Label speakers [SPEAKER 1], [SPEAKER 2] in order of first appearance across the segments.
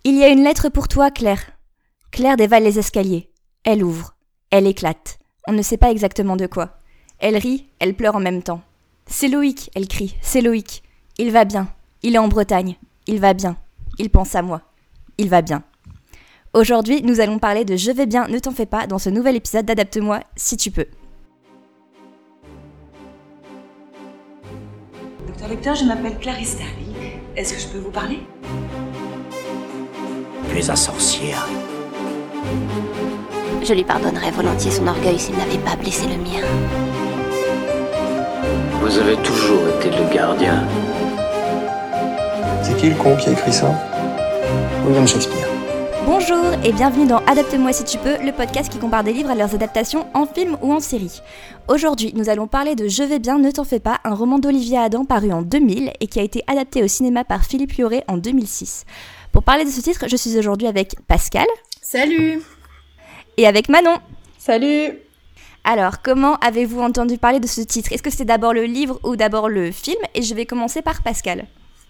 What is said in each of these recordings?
[SPEAKER 1] Il y a une lettre pour toi, Claire. Claire dévale les escaliers. Elle ouvre. Elle éclate. On ne sait pas exactement de quoi. Elle rit, elle pleure en même temps. C'est Loïc, elle crie. C'est Loïc. Il va bien. Il est en Bretagne. Il va bien. Il pense à moi. Il va bien. Aujourd'hui, nous allons parler de Je vais bien, ne t'en fais pas dans ce nouvel épisode d'Adapte-moi si tu peux.
[SPEAKER 2] Docteur Lecteur, je m'appelle Clarisse Darby. Est-ce que je peux vous parler?
[SPEAKER 3] Tu es un sorcier, Harry.
[SPEAKER 4] Je lui pardonnerais volontiers son orgueil s'il n'avait pas blessé le mien.
[SPEAKER 3] Vous avez toujours été le gardien.
[SPEAKER 5] C'est qui le con qui a écrit ça? William Shakespeare.
[SPEAKER 1] Bonjour et bienvenue dans Adapte-moi si tu peux, le podcast qui compare des livres à leurs adaptations en film ou en série. Aujourd'hui, nous allons parler de Je vais bien, ne t'en fais pas, un roman d'Olivier Adam paru en 2000 et qui a été adapté au cinéma par Philippe Lioré en 2006. Pour parler de ce titre, je suis aujourd'hui avec Pascal.
[SPEAKER 6] Salut!
[SPEAKER 1] Et avec Manon.
[SPEAKER 6] Salut!
[SPEAKER 1] Alors, comment avez-vous entendu parler de ce titre? Est-ce que c'est d'abord le livre ou d'abord le film? Et je vais commencer par Pascal.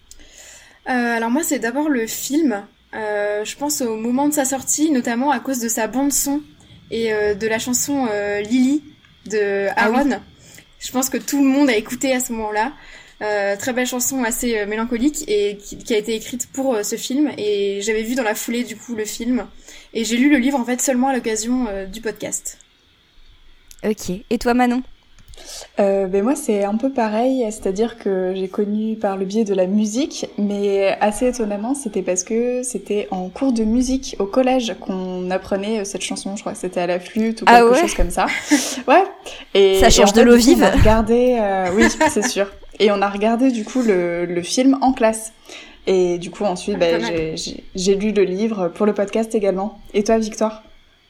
[SPEAKER 6] Alors moi, c'est d'abord le film. Je pense au moment de sa sortie, notamment à cause de sa bande-son et de la chanson Lily de Aaron. Oui. Je pense que tout le monde a écouté à ce moment-là. Très belle chanson, assez mélancolique et qui a été écrite pour ce film. Et j'avais vu dans la foulée du coup le film. Et j'ai lu le livre en fait seulement à l'occasion du podcast.
[SPEAKER 1] Ok. Et toi Manon?
[SPEAKER 7] Moi c'est un peu pareil, c'est-à-dire que j'ai connu par le biais de la musique, mais assez étonnamment c'était parce que c'était en cours de musique au collège qu'on apprenait cette chanson, je crois que c'était à la flûte ou quelque chose comme ça. Ouais. Et
[SPEAKER 1] ça change de l'eau vive.
[SPEAKER 7] On a regardé, oui c'est sûr. Et on a regardé du coup le film en classe. Et du coup ensuite j'ai lu le livre pour le podcast également. Et toi Victoire?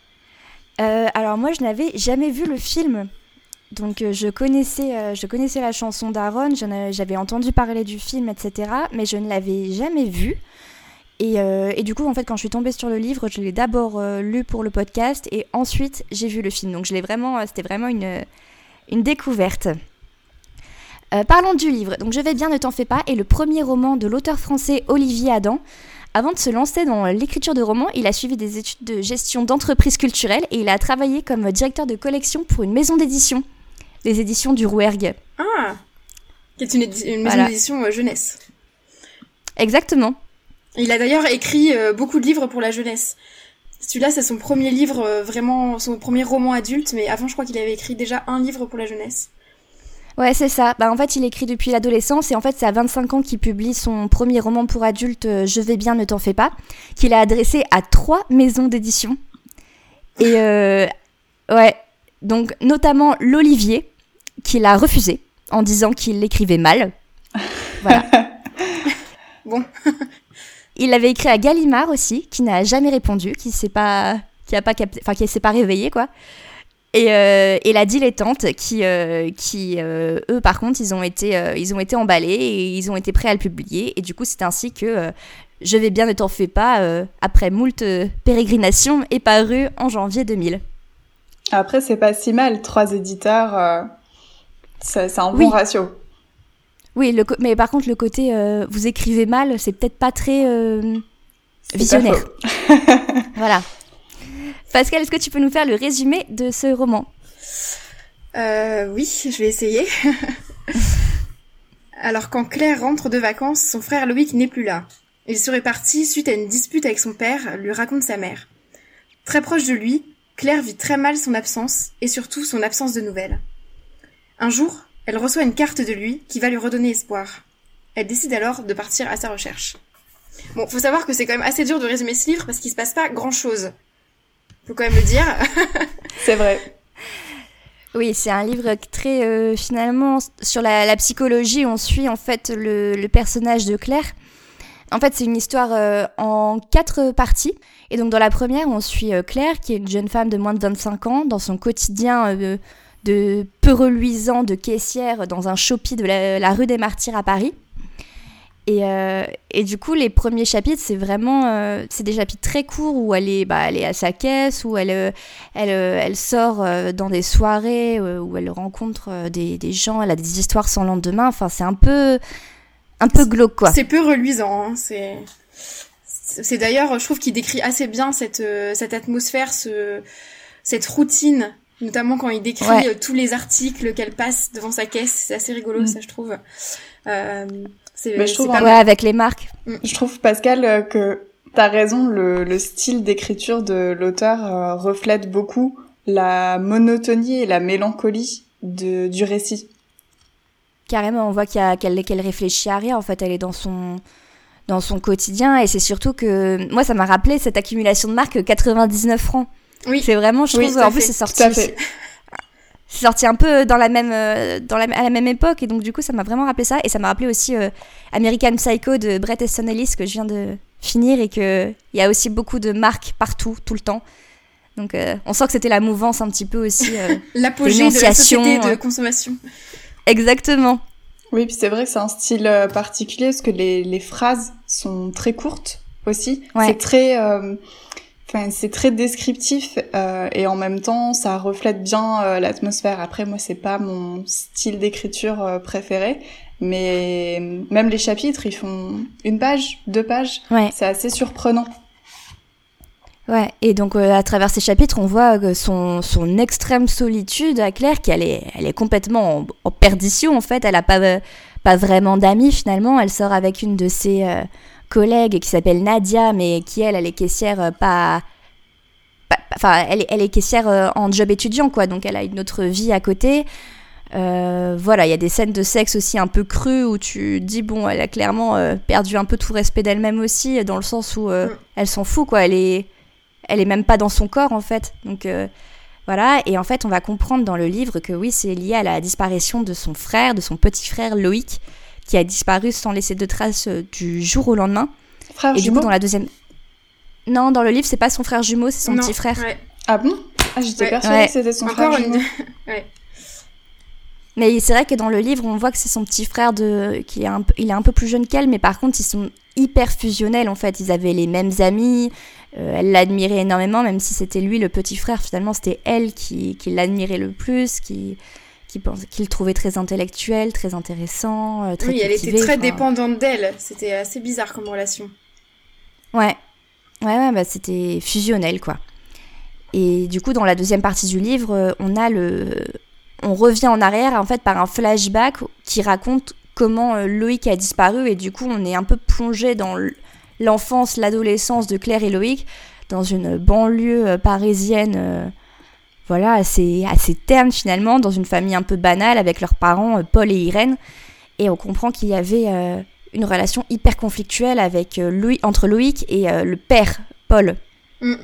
[SPEAKER 1] Alors moi je n'avais jamais vu le film. Donc je connaissais la chanson d'Aaron, j'avais entendu parler du film, etc. Mais je ne l'avais jamais vu. Et du coup, en fait, quand je suis tombée sur le livre, je l'ai d'abord lu pour le podcast et ensuite j'ai vu le film. Donc c'était vraiment une découverte. Parlons du livre. Donc Je vais bien, ne t'en fais pas est le premier roman de l'auteur français Olivier Adam. Avant de se lancer dans l'écriture de romans, il a suivi des études de gestion d'entreprises culturelles et il a travaillé comme directeur de collection pour une maison d'édition. Les éditions du Rouergue.
[SPEAKER 6] Ah, qui est une maison d'édition jeunesse.
[SPEAKER 1] Exactement.
[SPEAKER 6] Il a d'ailleurs écrit beaucoup de livres pour la jeunesse. Celui-là, c'est son premier livre, vraiment son premier roman adulte, mais avant, je crois qu'il avait écrit déjà un livre pour la jeunesse.
[SPEAKER 1] Ouais, c'est ça. En fait, il écrit depuis l'adolescence et en fait, c'est à 25 ans qu'il publie son premier roman pour adultes, Je vais bien, ne t'en fais pas, qu'il a adressé à 3 maisons d'édition. Et ouais, donc notamment l'Olivier, qu'il a refusé en disant qu'il l'écrivait mal. Voilà.
[SPEAKER 6] Bon.
[SPEAKER 1] Il l'avait écrit à Gallimard aussi, qui n'a jamais répondu, qui s'est pas réveillé, quoi. Et la Dilettante, qui eux, par contre, ils ont été emballés et ils ont été prêts à le publier. Et du coup, c'est ainsi que Je vais bien, ne t'en fais pas, après moult pérégrinations, est paru en janvier 2000.
[SPEAKER 7] Après, c'est pas si mal, 3 éditeurs, c'est un bon ratio. Oui,
[SPEAKER 1] mais par contre, le côté vous écrivez mal, c'est peut-être pas très visionnaire. Voilà. Pascal, est-ce que tu peux nous faire le résumé de ce roman?
[SPEAKER 6] Oui, je vais essayer. Alors, quand Claire rentre de vacances, son frère Loïc n'est plus là. Il serait parti suite à une dispute avec son père, lui raconte sa mère. Très proche de lui, Claire vit très mal son absence, et surtout son absence de nouvelles. Un jour, elle reçoit une carte de lui qui va lui redonner espoir. Elle décide alors de partir à sa recherche. Bon, faut savoir que c'est quand même assez dur de résumer ce livre parce qu'il se passe pas grand-chose. Faut quand même le dire.
[SPEAKER 7] C'est vrai.
[SPEAKER 1] Oui, c'est un livre très, finalement, sur la psychologie. On suit en fait le personnage de Claire. En fait, c'est une histoire en 4 parties. Et donc, dans la première, on suit Claire, qui est une jeune femme de moins de 25 ans, dans son quotidien de peu reluisant de caissière dans un Shopee de la rue des Martyrs à Paris. Et du coup, les premiers chapitres, c'est vraiment c'est des chapitres très courts où elle est à sa caisse, où elle sort dans des soirées, où elle rencontre des gens, elle a des histoires sans lendemain. Enfin, c'est un peu glauque, quoi.
[SPEAKER 6] C'est peu reluisant, hein. C'est d'ailleurs, je trouve qu'il décrit assez bien cette atmosphère, cette routine, notamment quand il décrit tous les articles qu'elle passe devant sa caisse. C'est assez rigolo, ça, je trouve.
[SPEAKER 7] Je trouve
[SPEAKER 1] avec les marques.
[SPEAKER 7] Je trouve, Pascal, que t'as raison, le style d'écriture de l'auteur reflète beaucoup la monotonie et la mélancolie du récit.
[SPEAKER 1] Carrément, on voit qu'elle réfléchit à rien. En fait, elle est dans son quotidien, et c'est surtout que moi, ça m'a rappelé cette accumulation de marques 99 francs. Oui. C'est vraiment, je trouve. En plus, c'est sorti. C'est sorti un peu à la même époque, et donc du coup, ça m'a vraiment rappelé ça, et ça m'a rappelé aussi American Psycho de Bret Easton Ellis que je viens de finir, et que il y a aussi beaucoup de marques partout, tout le temps. Donc, on sent que c'était la mouvance un petit peu aussi.
[SPEAKER 6] L'apogée de la société de consommation.
[SPEAKER 1] Exactement.
[SPEAKER 7] Oui, puis c'est vrai que c'est un style particulier, parce que les phrases sont très courtes aussi. Ouais. C'est très descriptif, et en même temps, ça reflète bien l'atmosphère. Après, moi, c'est pas mon style d'écriture préféré, mais même les chapitres, ils font 1 page, 2 pages. Ouais. C'est assez surprenant.
[SPEAKER 1] Ouais, et donc à travers ces chapitres, on voit son extrême solitude à Claire, elle est complètement en perdition en fait. Elle a pas vraiment d'amis finalement. Elle sort avec une de ses collègue qui s'appelle Nadia, mais qui elle est caissière elle est caissière en job étudiant, quoi, donc elle a une autre vie à côté. Voilà, il y a des scènes de sexe aussi un peu crues où tu dis bon, elle a clairement perdu un peu tout respect d'elle-même aussi, dans le sens où elle s'en fout, quoi. Elle est même pas dans son corps en fait. Donc voilà, et en fait on va comprendre dans le livre que oui, c'est lié à la disparition de son frère, de son petit frère Loïc, qui a disparu sans laisser de traces du jour au lendemain.
[SPEAKER 7] Frère
[SPEAKER 1] et
[SPEAKER 7] jumeau.
[SPEAKER 1] Du coup, dans la deuxième... Non, dans le livre, c'est pas son frère jumeau, c'est son petit frère.
[SPEAKER 6] Ouais.
[SPEAKER 7] Ah bon ? J'étais persuadée que c'était son frère jumeau.
[SPEAKER 6] Ouais.
[SPEAKER 1] Mais c'est vrai que dans le livre, on voit que c'est son petit frère il est un peu plus jeune qu'elle, mais par contre, ils sont hyper fusionnels, en fait. Ils avaient les mêmes amis, elle l'admirait énormément, même si c'était lui le petit frère. Finalement, c'était elle qui l'admirait le plus, qu'il trouvait très intellectuel, très intéressant, très cultivé.
[SPEAKER 6] Oui, elle était très dépendante d'elle. C'était assez bizarre comme relation.
[SPEAKER 1] Ouais, c'était fusionnel, quoi. Et du coup, dans la deuxième partie du livre, on revient en arrière, en fait, par un flashback qui raconte comment Loïc a disparu, et du coup, on est un peu plongé dans l'enfance, l'adolescence de Claire et Loïc, dans une banlieue parisienne... Voilà, assez terne finalement, dans une famille un peu banale avec leurs parents Paul et Irène. Et on comprend qu'il y avait une relation hyper conflictuelle entre Loïc et le père, Paul. Mm.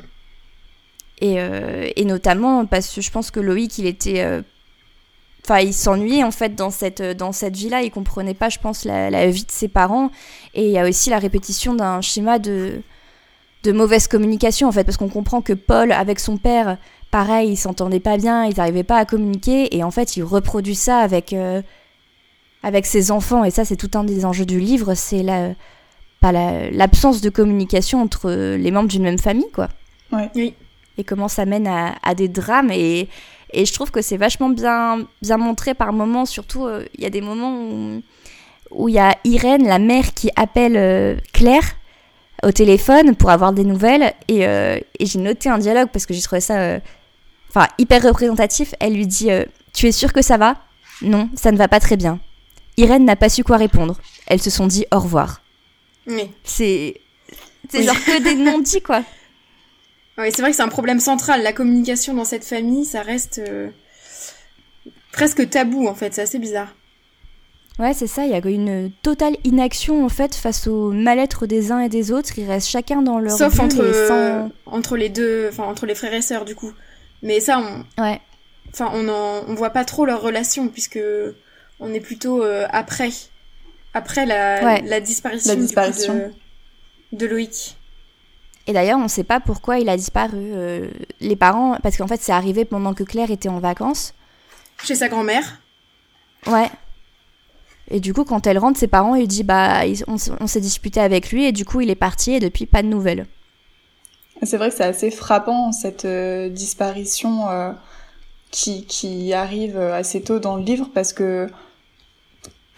[SPEAKER 1] Et notamment parce que je pense que Loïc, il s'ennuyait en fait dans cette vie-là. Il comprenait pas, je pense, la vie de ses parents. Et il y a aussi la répétition d'un schéma de mauvaise communication en fait, parce qu'on comprend que Paul, avec son père... Pareil, ils s'entendaient pas bien, ils n'arrivaient pas à communiquer, et en fait, il reproduit ça avec ses enfants, et ça, c'est tout un des enjeux du livre, c'est l'absence de communication entre les membres d'une même famille, quoi.
[SPEAKER 7] Ouais.
[SPEAKER 1] Oui. Et comment ça mène à des drames, et je trouve que c'est vachement bien montré par moments, surtout, il y a des moments où il y a Irène, la mère, qui appelle Claire, au téléphone pour avoir des nouvelles, et j'ai noté un dialogue parce que j'ai trouvé ça hyper représentatif. Elle lui dit tu es sûre que ça va ? Non, ça ne va pas très bien. Irène n'a pas su quoi répondre. Elles se sont dit au revoir.
[SPEAKER 6] Oui.
[SPEAKER 1] C'est genre que des non-dits, quoi.
[SPEAKER 6] Oui, c'est vrai que c'est un problème central. La communication dans cette famille, ça reste presque tabou en fait, c'est assez bizarre.
[SPEAKER 1] Ouais, c'est ça, il y a une totale inaction en fait face au mal-être des uns et des autres. Ils restent chacun dans leur
[SPEAKER 6] sauf
[SPEAKER 1] bulle
[SPEAKER 6] entre les deux, entre les frères et sœurs du coup. Mais ça, on voit pas trop leur relation puisque on est plutôt après la disparition, de Loïc.
[SPEAKER 1] Et d'ailleurs, on sait pas pourquoi il a disparu. Les parents, parce qu'en fait, c'est arrivé pendant que Claire était en vacances.
[SPEAKER 6] Chez sa grand-mère.
[SPEAKER 1] Ouais. Et du coup, quand elle rentre, ses parents, ils disent on s'est disputé avec lui, et du coup, il est parti, et depuis, pas de nouvelles.
[SPEAKER 7] C'est vrai que c'est assez frappant, cette disparition qui arrive assez tôt dans le livre, parce que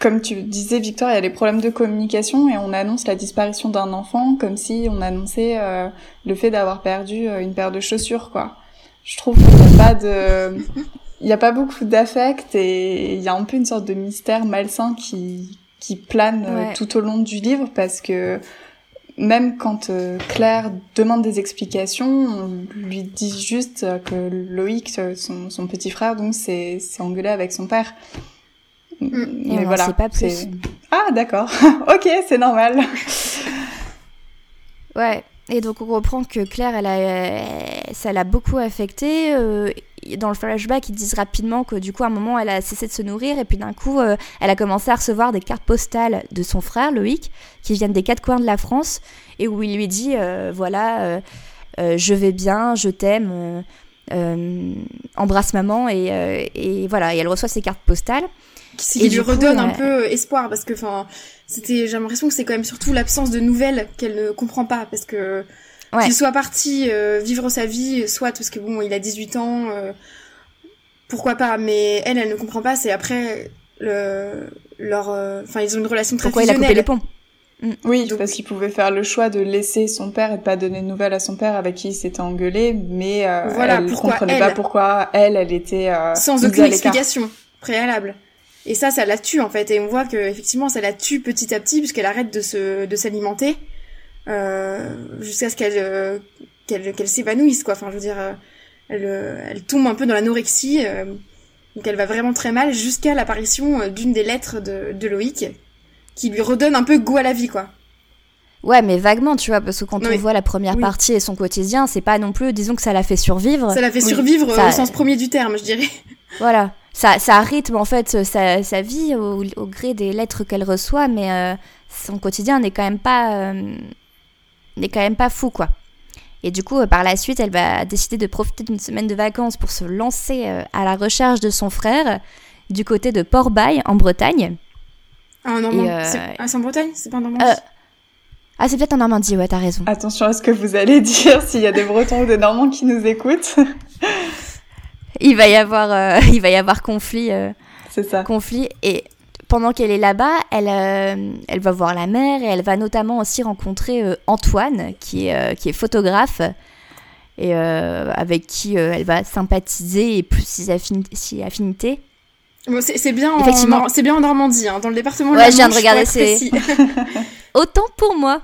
[SPEAKER 7] comme tu disais, Victoire, il y a des problèmes de communication et on annonce la disparition d'un enfant comme si on annonçait le fait d'avoir perdu une paire de chaussures, quoi. Je trouve qu'il n'y a pas il y a pas beaucoup d'affect et il y a un peu une sorte de mystère malsain qui plane tout au long du livre, parce que même quand Claire demande des explications, on lui dit juste que Loïc, son petit frère, donc s'est engueulé avec son père.
[SPEAKER 1] Mais voilà, sait pas plus.
[SPEAKER 7] Ah, d'accord. Ok, c'est normal.
[SPEAKER 1] Ouais. Et donc on reprend que Claire, ça l'a beaucoup affectée. Dans le flashback, ils disent rapidement que du coup, à un moment, elle a cessé de se nourrir, et puis d'un coup, elle a commencé à recevoir des cartes postales de son frère, Loïc, qui viennent des 4 coins de la France, et où il lui dit, je vais bien, je t'aime, embrasse maman, et voilà, et elle reçoit ces cartes postales.
[SPEAKER 6] Qui lui redonne un peu espoir, parce que j'ai l'impression que c'est quand même surtout l'absence de nouvelles qu'elle ne comprend pas, parce que qu'il soit parti vivre sa vie, soit parce que bon, il a 18 ans, pourquoi pas, mais elle ne comprend pas, c'est après ils ont une relation très
[SPEAKER 1] fusionnelle. Pourquoi il a coupé les ponts?
[SPEAKER 7] Oui, donc, parce qu'il pouvait faire le choix de laisser son père et de pas donner de nouvelles à son père avec qui il s'était engueulé, mais elle comprenait pas pourquoi elle était
[SPEAKER 6] sans aucune explication préalable. Et ça la tue en fait, et on voit que effectivement ça la tue petit à petit, puisqu'elle arrête de s'alimenter jusqu'à ce qu'elle s'évanouisse, quoi. Enfin, je veux dire, elle tombe un peu dans l'anorexie, donc elle va vraiment très mal jusqu'à l'apparition d'une des lettres de Loïc, qui lui redonne un peu goût à la vie, quoi.
[SPEAKER 1] Ouais, mais vaguement, tu vois, parce que quand on voit la première partie et son quotidien, c'est pas non plus, disons que ça l'a fait survivre.
[SPEAKER 6] Ça l'a fait survivre au sens premier du terme, je dirais.
[SPEAKER 1] Voilà. Ça rythme en fait sa vie au gré des lettres qu'elle reçoit, mais son quotidien n'est quand même pas fou, quoi. Et du coup, par la suite, elle va décider de profiter d'une semaine de vacances pour se lancer à la recherche de son frère du côté de Port-Bail, en Bretagne.
[SPEAKER 6] Ah, en Normandie. C'est en Bretagne? C'est pas en Normandie?
[SPEAKER 1] Ah, c'est peut-être en Normandie, ouais, t'as raison.
[SPEAKER 7] Attention à ce que vous allez dire s'il y a des Bretons ou des Normands qui nous écoutent.
[SPEAKER 1] Il va y avoir conflit.
[SPEAKER 7] C'est ça.
[SPEAKER 1] Conflit. Et pendant qu'elle est là-bas, elle va voir la mère, et elle va notamment aussi rencontrer Antoine, qui est photographe, et avec qui elle va sympathiser et plus ses affinités.
[SPEAKER 6] Bon, c'est bien
[SPEAKER 1] effectivement.
[SPEAKER 6] C'est bien en Normandie, hein, dans le département de la Manche.
[SPEAKER 1] Ouais, je viens de regarder, autant pour moi.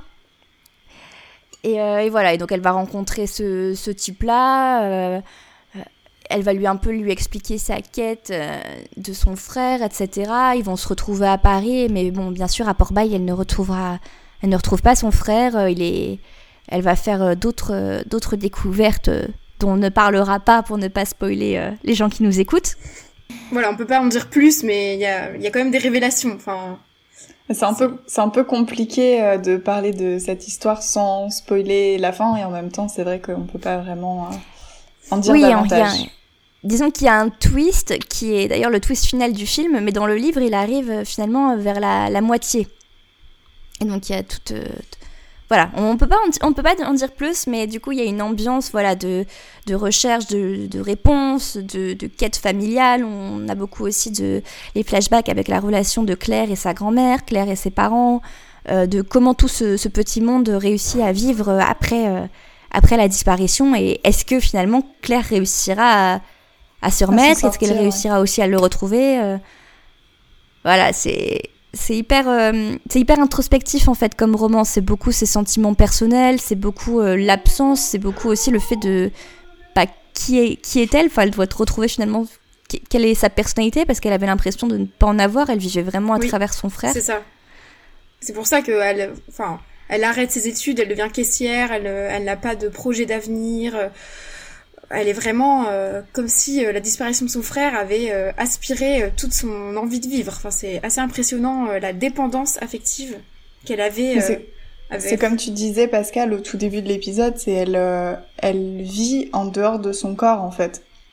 [SPEAKER 1] Et voilà, et donc elle va rencontrer ce type-là. Elle va lui expliquer sa quête de son frère, etc. Ils vont se retrouver à Paris, mais bon, bien sûr, à Port-Bail, elle ne retrouve pas son frère. Elle va faire d'autres découvertes dont on ne parlera pas pour ne pas spoiler les gens qui nous écoutent.
[SPEAKER 6] Voilà, on peut pas en dire plus, mais il y a quand même des révélations. Enfin,
[SPEAKER 7] c'est un peu compliqué de parler de cette histoire sans spoiler la fin, et en même temps, c'est vrai qu'on peut pas vraiment en dire davantage.
[SPEAKER 1] Disons qu'il y a un twist qui est d'ailleurs le twist final du film, mais dans le livre, il arrive finalement vers la moitié. Et donc il y a toute... voilà, on peut pas en dire plus, mais du coup il y a une ambiance, voilà, de recherche, de réponse, de quête familiale. On a beaucoup aussi les flashbacks avec la relation de Claire et sa grand-mère, Claire et ses parents, de comment tout ce petit monde réussit à vivre après la disparition, et est-ce que finalement Claire réussira à se remettre, est-ce qu'elle réussira aussi à le retrouver, voilà, c'est hyper introspectif en fait comme roman. C'est beaucoup ses sentiments personnels, c'est beaucoup l'absence, c'est beaucoup aussi le fait de qui est-elle, enfin elle doit retrouver finalement quelle est sa personnalité, parce qu'elle avait l'impression de ne pas en avoir, elle vivait vraiment à travers son frère.
[SPEAKER 6] C'est ça, c'est pour ça qu'elle arrête ses études, elle devient caissière, elle n'a pas de projet d'avenir. Elle est vraiment comme si la disparition de son frère avait aspiré toute son envie de vivre. Enfin, c'est assez impressionnant la dépendance affective qu'elle avait.
[SPEAKER 7] C'est comme tu disais, Pascal, au tout début de l'épisode, c'est elle vit en dehors de son corps, en fait.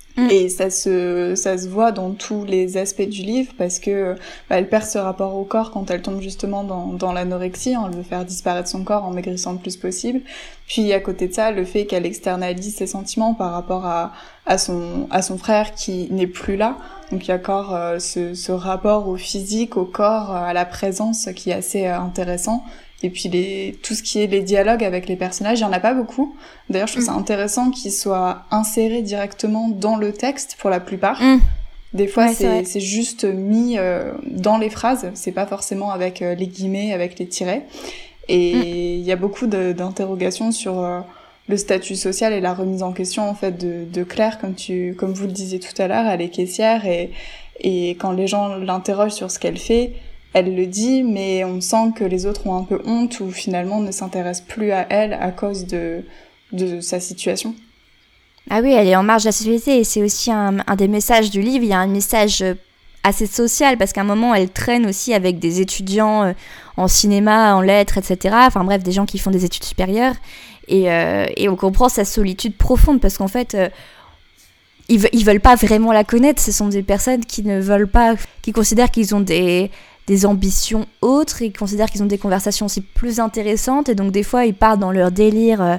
[SPEAKER 7] Et ça se voit dans tous les aspects du livre parce que elle perd ce rapport au corps quand elle tombe justement dans l'anorexie. Elle veut faire disparaître son corps en maigrissant le plus possible. Puis à côté de ça, le fait qu'elle externalise ses sentiments par rapport à son frère qui n'est plus là. Donc il y a encore ce rapport au physique, au corps, à la présence qui est assez intéressant. Et puis tout ce qui est les dialogues avec les personnages, il y en a pas beaucoup. D'ailleurs, je trouve ça intéressant qu'ils soient insérés directement dans le texte pour la plupart. Des fois, c'est juste mis dans les phrases, c'est pas forcément avec les guillemets, avec les tirets. Et il y a beaucoup d'interrogations sur le statut social et la remise en question en fait de Claire, comme vous le disiez tout à l'heure, elle est caissière et quand les gens l'interrogent sur ce qu'elle fait, elle le dit, mais on sent que les autres ont un peu honte ou finalement ne s'intéressent plus à elle à cause de sa situation.
[SPEAKER 1] Ah oui, elle est en marge de la société et c'est aussi un des messages du livre. Il y a un message assez social parce qu'à un moment, elle traîne aussi avec des étudiants en cinéma, en lettres, etc. Enfin bref, des gens qui font des études supérieures. Et on comprend sa solitude profonde parce qu'en fait... Ils veulent pas vraiment la connaître. Ce sont des personnes qui ne veulent pas... qui considèrent qu'ils ont des ambitions autres et considèrent qu'ils ont des conversations aussi plus intéressantes et donc des fois ils partent dans leur délire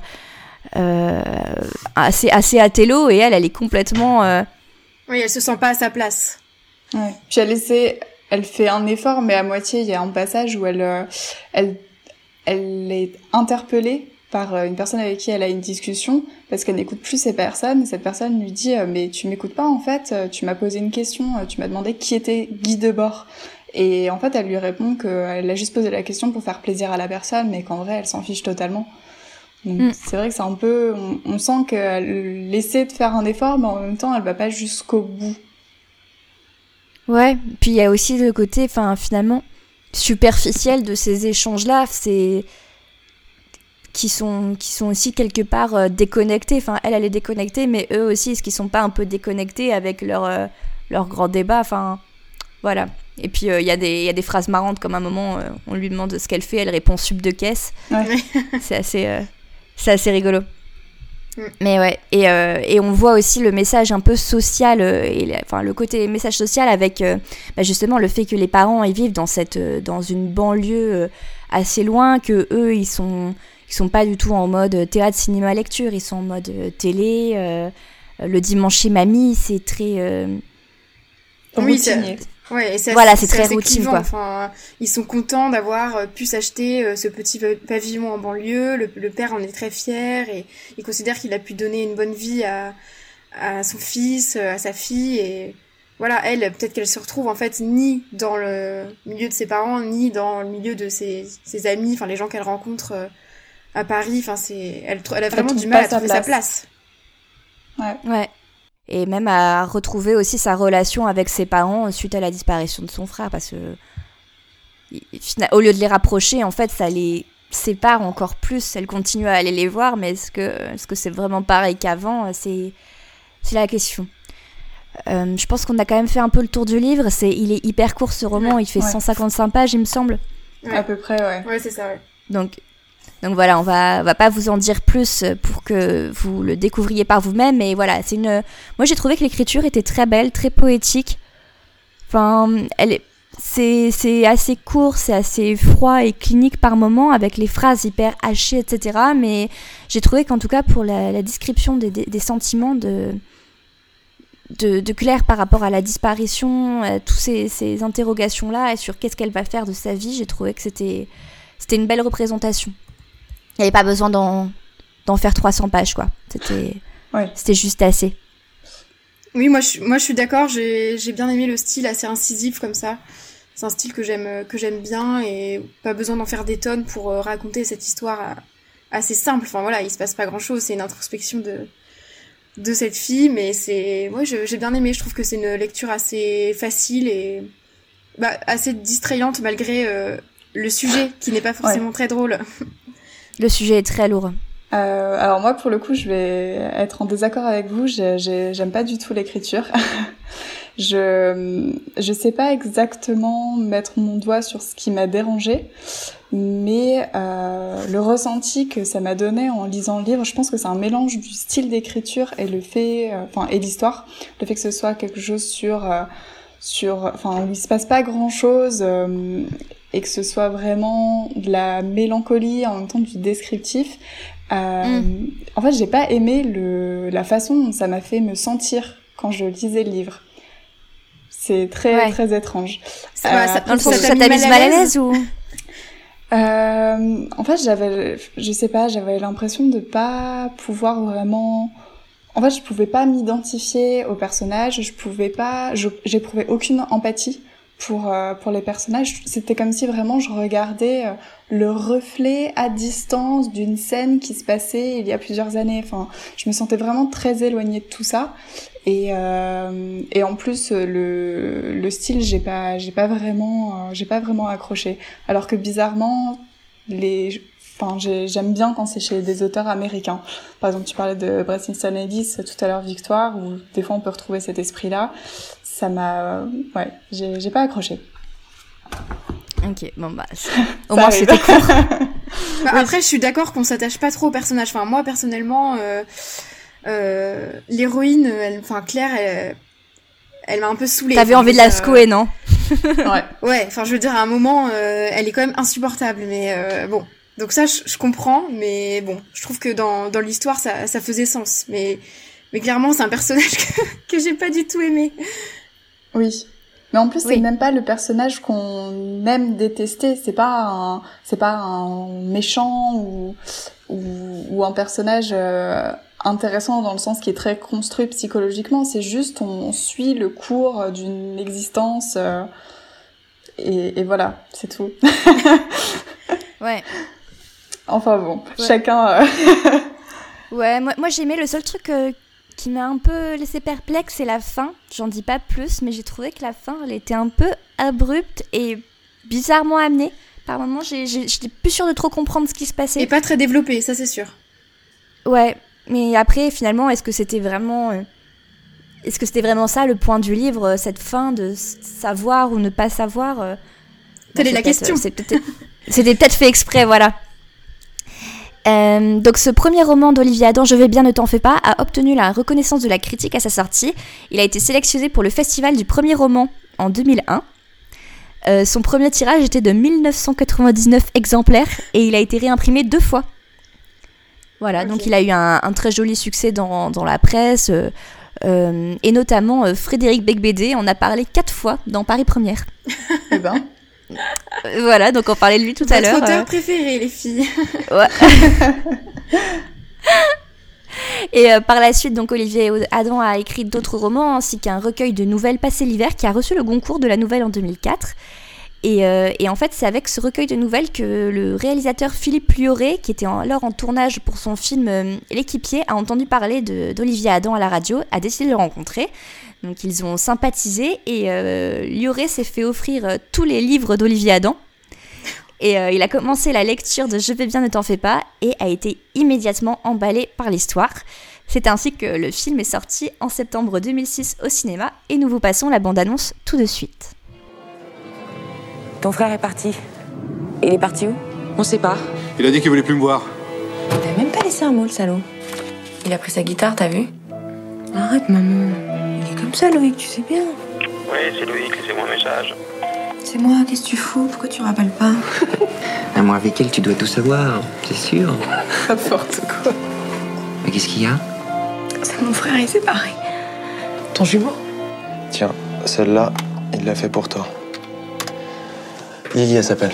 [SPEAKER 1] assez athélo et elle est complètement
[SPEAKER 6] oui, elle se sent pas à sa place.
[SPEAKER 7] Ouais. Puis elle fait un effort mais à moitié. Il y a un passage où elle est interpellée par une personne avec qui elle a une discussion parce qu'elle n'écoute plus ces personnes. Cette personne lui dit mais tu m'écoutes pas en fait, tu m'as posé une question, tu m'as demandé qui était Guy Debord. Et en fait, elle lui répond qu'elle a juste posé la question pour faire plaisir à la personne, mais qu'en vrai, elle s'en fiche totalement. Donc, c'est vrai que c'est un peu... On sent qu'elle essaie de faire un effort, mais en même temps, elle va pas jusqu'au bout.
[SPEAKER 1] Ouais, puis il y a aussi le côté, finalement, superficiel de ces échanges-là, qui sont aussi quelque part déconnectés. Enfin, elle est déconnectée, mais eux aussi, est-ce qu'ils sont pas un peu déconnectés avec leur grand débat? Enfin, voilà. Et puis il y a des phrases marrantes comme à un moment on lui demande ce qu'elle fait, elle répond sub de caisse. Ouais. c'est assez rigolo. Mais ouais, et on voit aussi le message un peu social le côté message social avec justement le fait que les parents ils vivent dans une banlieue assez loin, que eux ils sont pas du tout en mode théâtre, cinéma, lecture, ils sont en mode télé. Le dimanche chez mamie, c'est très routinier.
[SPEAKER 6] Ouais, et c'est
[SPEAKER 1] très routine, quoi.
[SPEAKER 6] Enfin, ils sont contents d'avoir pu s'acheter ce petit pavillon en banlieue. Le père en est très fier et il considère qu'il a pu donner une bonne vie à son fils, à sa fille. Et voilà, elle, peut-être qu'elle se retrouve en fait ni dans le milieu de ses parents, ni dans le milieu de ses amis, enfin les gens qu'elle rencontre à Paris. Enfin, elle a vraiment du mal à trouver sa place.
[SPEAKER 1] Ouais. Et même à retrouver aussi sa relation avec ses parents suite à la disparition de son frère, parce que au lieu de les rapprocher, en fait, ça les sépare encore plus. Elle continue à aller les voir, mais est-ce que c'est vraiment pareil qu'avant? C'est la question. Je pense qu'on a quand même fait un peu le tour du livre. Il est hyper court, ce roman. Il fait 155 pages, il me semble.
[SPEAKER 6] Ouais.
[SPEAKER 7] À peu près, ouais.
[SPEAKER 6] Ouais, c'est ça, ouais.
[SPEAKER 1] Donc voilà, on va pas vous en dire plus pour que vous le découvriez par vous-même, mais voilà, moi j'ai trouvé que l'écriture était très belle, très poétique. Enfin, c'est assez court, c'est assez froid et clinique par moments, avec les phrases hyper hachées, etc. Mais j'ai trouvé qu'en tout cas pour la description des sentiments de Claire par rapport à la disparition, toutes ces interrogations-là et sur qu'est-ce qu'elle va faire de sa vie, j'ai trouvé que c'était une belle représentation. Il n'y avait pas besoin d'en faire 300 pages, quoi. C'était juste assez.
[SPEAKER 6] Oui, moi je suis d'accord, j'ai bien aimé le style assez incisif comme ça. C'est un style que j'aime bien et pas besoin d'en faire des tonnes pour raconter cette histoire assez simple. Enfin voilà, il se passe pas grand-chose, c'est une introspection de cette fille, mais j'ai bien aimé. Je trouve que c'est une lecture assez facile et assez distrayante malgré le sujet qui n'est pas forcément très drôle.
[SPEAKER 1] Le sujet est très lourd.
[SPEAKER 7] Alors moi, pour le coup, je vais être en désaccord avec vous. J'aime pas du tout l'écriture. Je sais pas exactement mettre mon doigt sur ce qui m'a dérangé, mais le ressenti que ça m'a donné en lisant le livre, je pense que c'est un mélange du style d'écriture et le fait, et l'histoire, le fait que ce soit quelque chose où il se passe pas grand chose, et que ce soit vraiment de la mélancolie en même temps du descriptif. En fait, j'ai pas aimé la façon dont ça m'a fait me sentir quand je lisais le livre. C'est très étrange.
[SPEAKER 1] Dans le sens où ça t'a mis mal à l'aise ou
[SPEAKER 7] en fait, j'avais l'impression de pas pouvoir vraiment. En fait, je pouvais pas m'identifier aux personnages. J'éprouvais aucune empathie pour les personnages. C'était comme si vraiment je regardais le reflet à distance d'une scène qui se passait il y a plusieurs années. Enfin, je me sentais vraiment très éloignée de tout ça. Et en plus le style, j'ai pas vraiment accroché. Alors que bizarrement j'aime bien quand c'est chez des auteurs américains. Par exemple, tu parlais de Bret Easton Ellis tout à l'heure, Victoire, où des fois on peut retrouver cet esprit-là. Ça m'a... Ouais, j'ai pas accroché.
[SPEAKER 1] Ok, bon bah... Au moins c'était court.
[SPEAKER 6] Après, je suis d'accord qu'on s'attache pas trop au personnage. Enfin, moi, personnellement, l'héroïne, Claire, elle m'a un peu saoulée.
[SPEAKER 1] T'avais envie de la secouer, non?
[SPEAKER 6] Ouais, enfin, je veux dire, à un moment, elle est quand même insupportable, mais bon... Donc ça, je comprends, mais bon, je trouve que dans l'histoire, ça faisait sens. Mais clairement, c'est un personnage que j'ai pas du tout aimé.
[SPEAKER 7] Oui. Mais en plus, c'est même pas le personnage qu'on aime détester. C'est pas un méchant ou un personnage intéressant dans le sens qui est très construit psychologiquement. C'est juste, on suit le cours d'une existence et voilà, c'est tout.
[SPEAKER 1] Ouais.
[SPEAKER 7] Enfin bon, chacun...
[SPEAKER 1] Ouais, moi j'ai aimé. Le seul truc qui m'a un peu laissé perplexe, c'est la fin. J'en dis pas plus, mais j'ai trouvé que la fin, elle était un peu abrupte et bizarrement amenée. Par moments, j'étais plus sûre de trop comprendre ce qui se passait.
[SPEAKER 6] Et pas très développée, ça c'est sûr.
[SPEAKER 1] Ouais, mais après, finalement, est-ce que c'était vraiment ça le point du livre, cette fin de savoir ou ne pas savoir
[SPEAKER 6] Telle est la question.
[SPEAKER 1] C'était peut-être fait exprès, voilà. Donc ce premier roman d'Olivier Adam, Je vais bien, ne t'en fais pas, a obtenu la reconnaissance de la critique à sa sortie. Il a été sélectionné pour le festival du premier roman en 2001. Son premier tirage était de 1999 exemplaires et il a été réimprimé 2 fois. Voilà, donc il a eu un très joli succès dans la presse et notamment Frédéric Becbédé en a parlé 4 fois dans Paris Première.
[SPEAKER 7] Eh ben...
[SPEAKER 1] Voilà, donc on parlait de lui tout à l'heure.
[SPEAKER 6] Votre auteur préféré, les filles.
[SPEAKER 1] Ouais. Et par la suite, donc Olivier Adam a écrit d'autres romans ainsi qu'un recueil de nouvelles Passer l'hiver qui a reçu le Goncourt de la nouvelle en 2004. Et en fait, c'est avec ce recueil de nouvelles que le réalisateur Philippe Lioré, qui était alors en tournage pour son film L'équipier, a entendu parler d'Olivier Adam à la radio, a décidé de le rencontrer. Donc ils ont sympathisé et Lioré s'est fait offrir tous les livres d'Olivier Adam. Et il a commencé la lecture de Je vais bien, ne t'en fais pas et a été immédiatement emballé par l'histoire. C'est ainsi que le film est sorti en septembre 2006 au cinéma et nous vous passons la bande-annonce tout de suite.
[SPEAKER 8] Ton frère est parti. Il est parti où? On sait pas.
[SPEAKER 9] Il a dit qu'il voulait plus me voir.
[SPEAKER 8] Il t'a même pas laissé un mot, le salaud. Il a pris sa guitare, t'as vu? Arrête, maman. Il est comme ça, Loïc, tu sais bien.
[SPEAKER 10] Oui, c'est Loïc, laissez-moi un message.
[SPEAKER 8] C'est moi, qu'est-ce que tu fous? Pourquoi tu rappelles pas?
[SPEAKER 11] Moi, avec elle, tu dois tout savoir, c'est sûr.
[SPEAKER 8] N'importe quoi.
[SPEAKER 11] Mais qu'est-ce qu'il y a?
[SPEAKER 8] C'est mon frère, il s'est barré. Ton jumeau?
[SPEAKER 5] Tiens, celle-là, il l'a fait pour toi. Lily, elle s'appelle.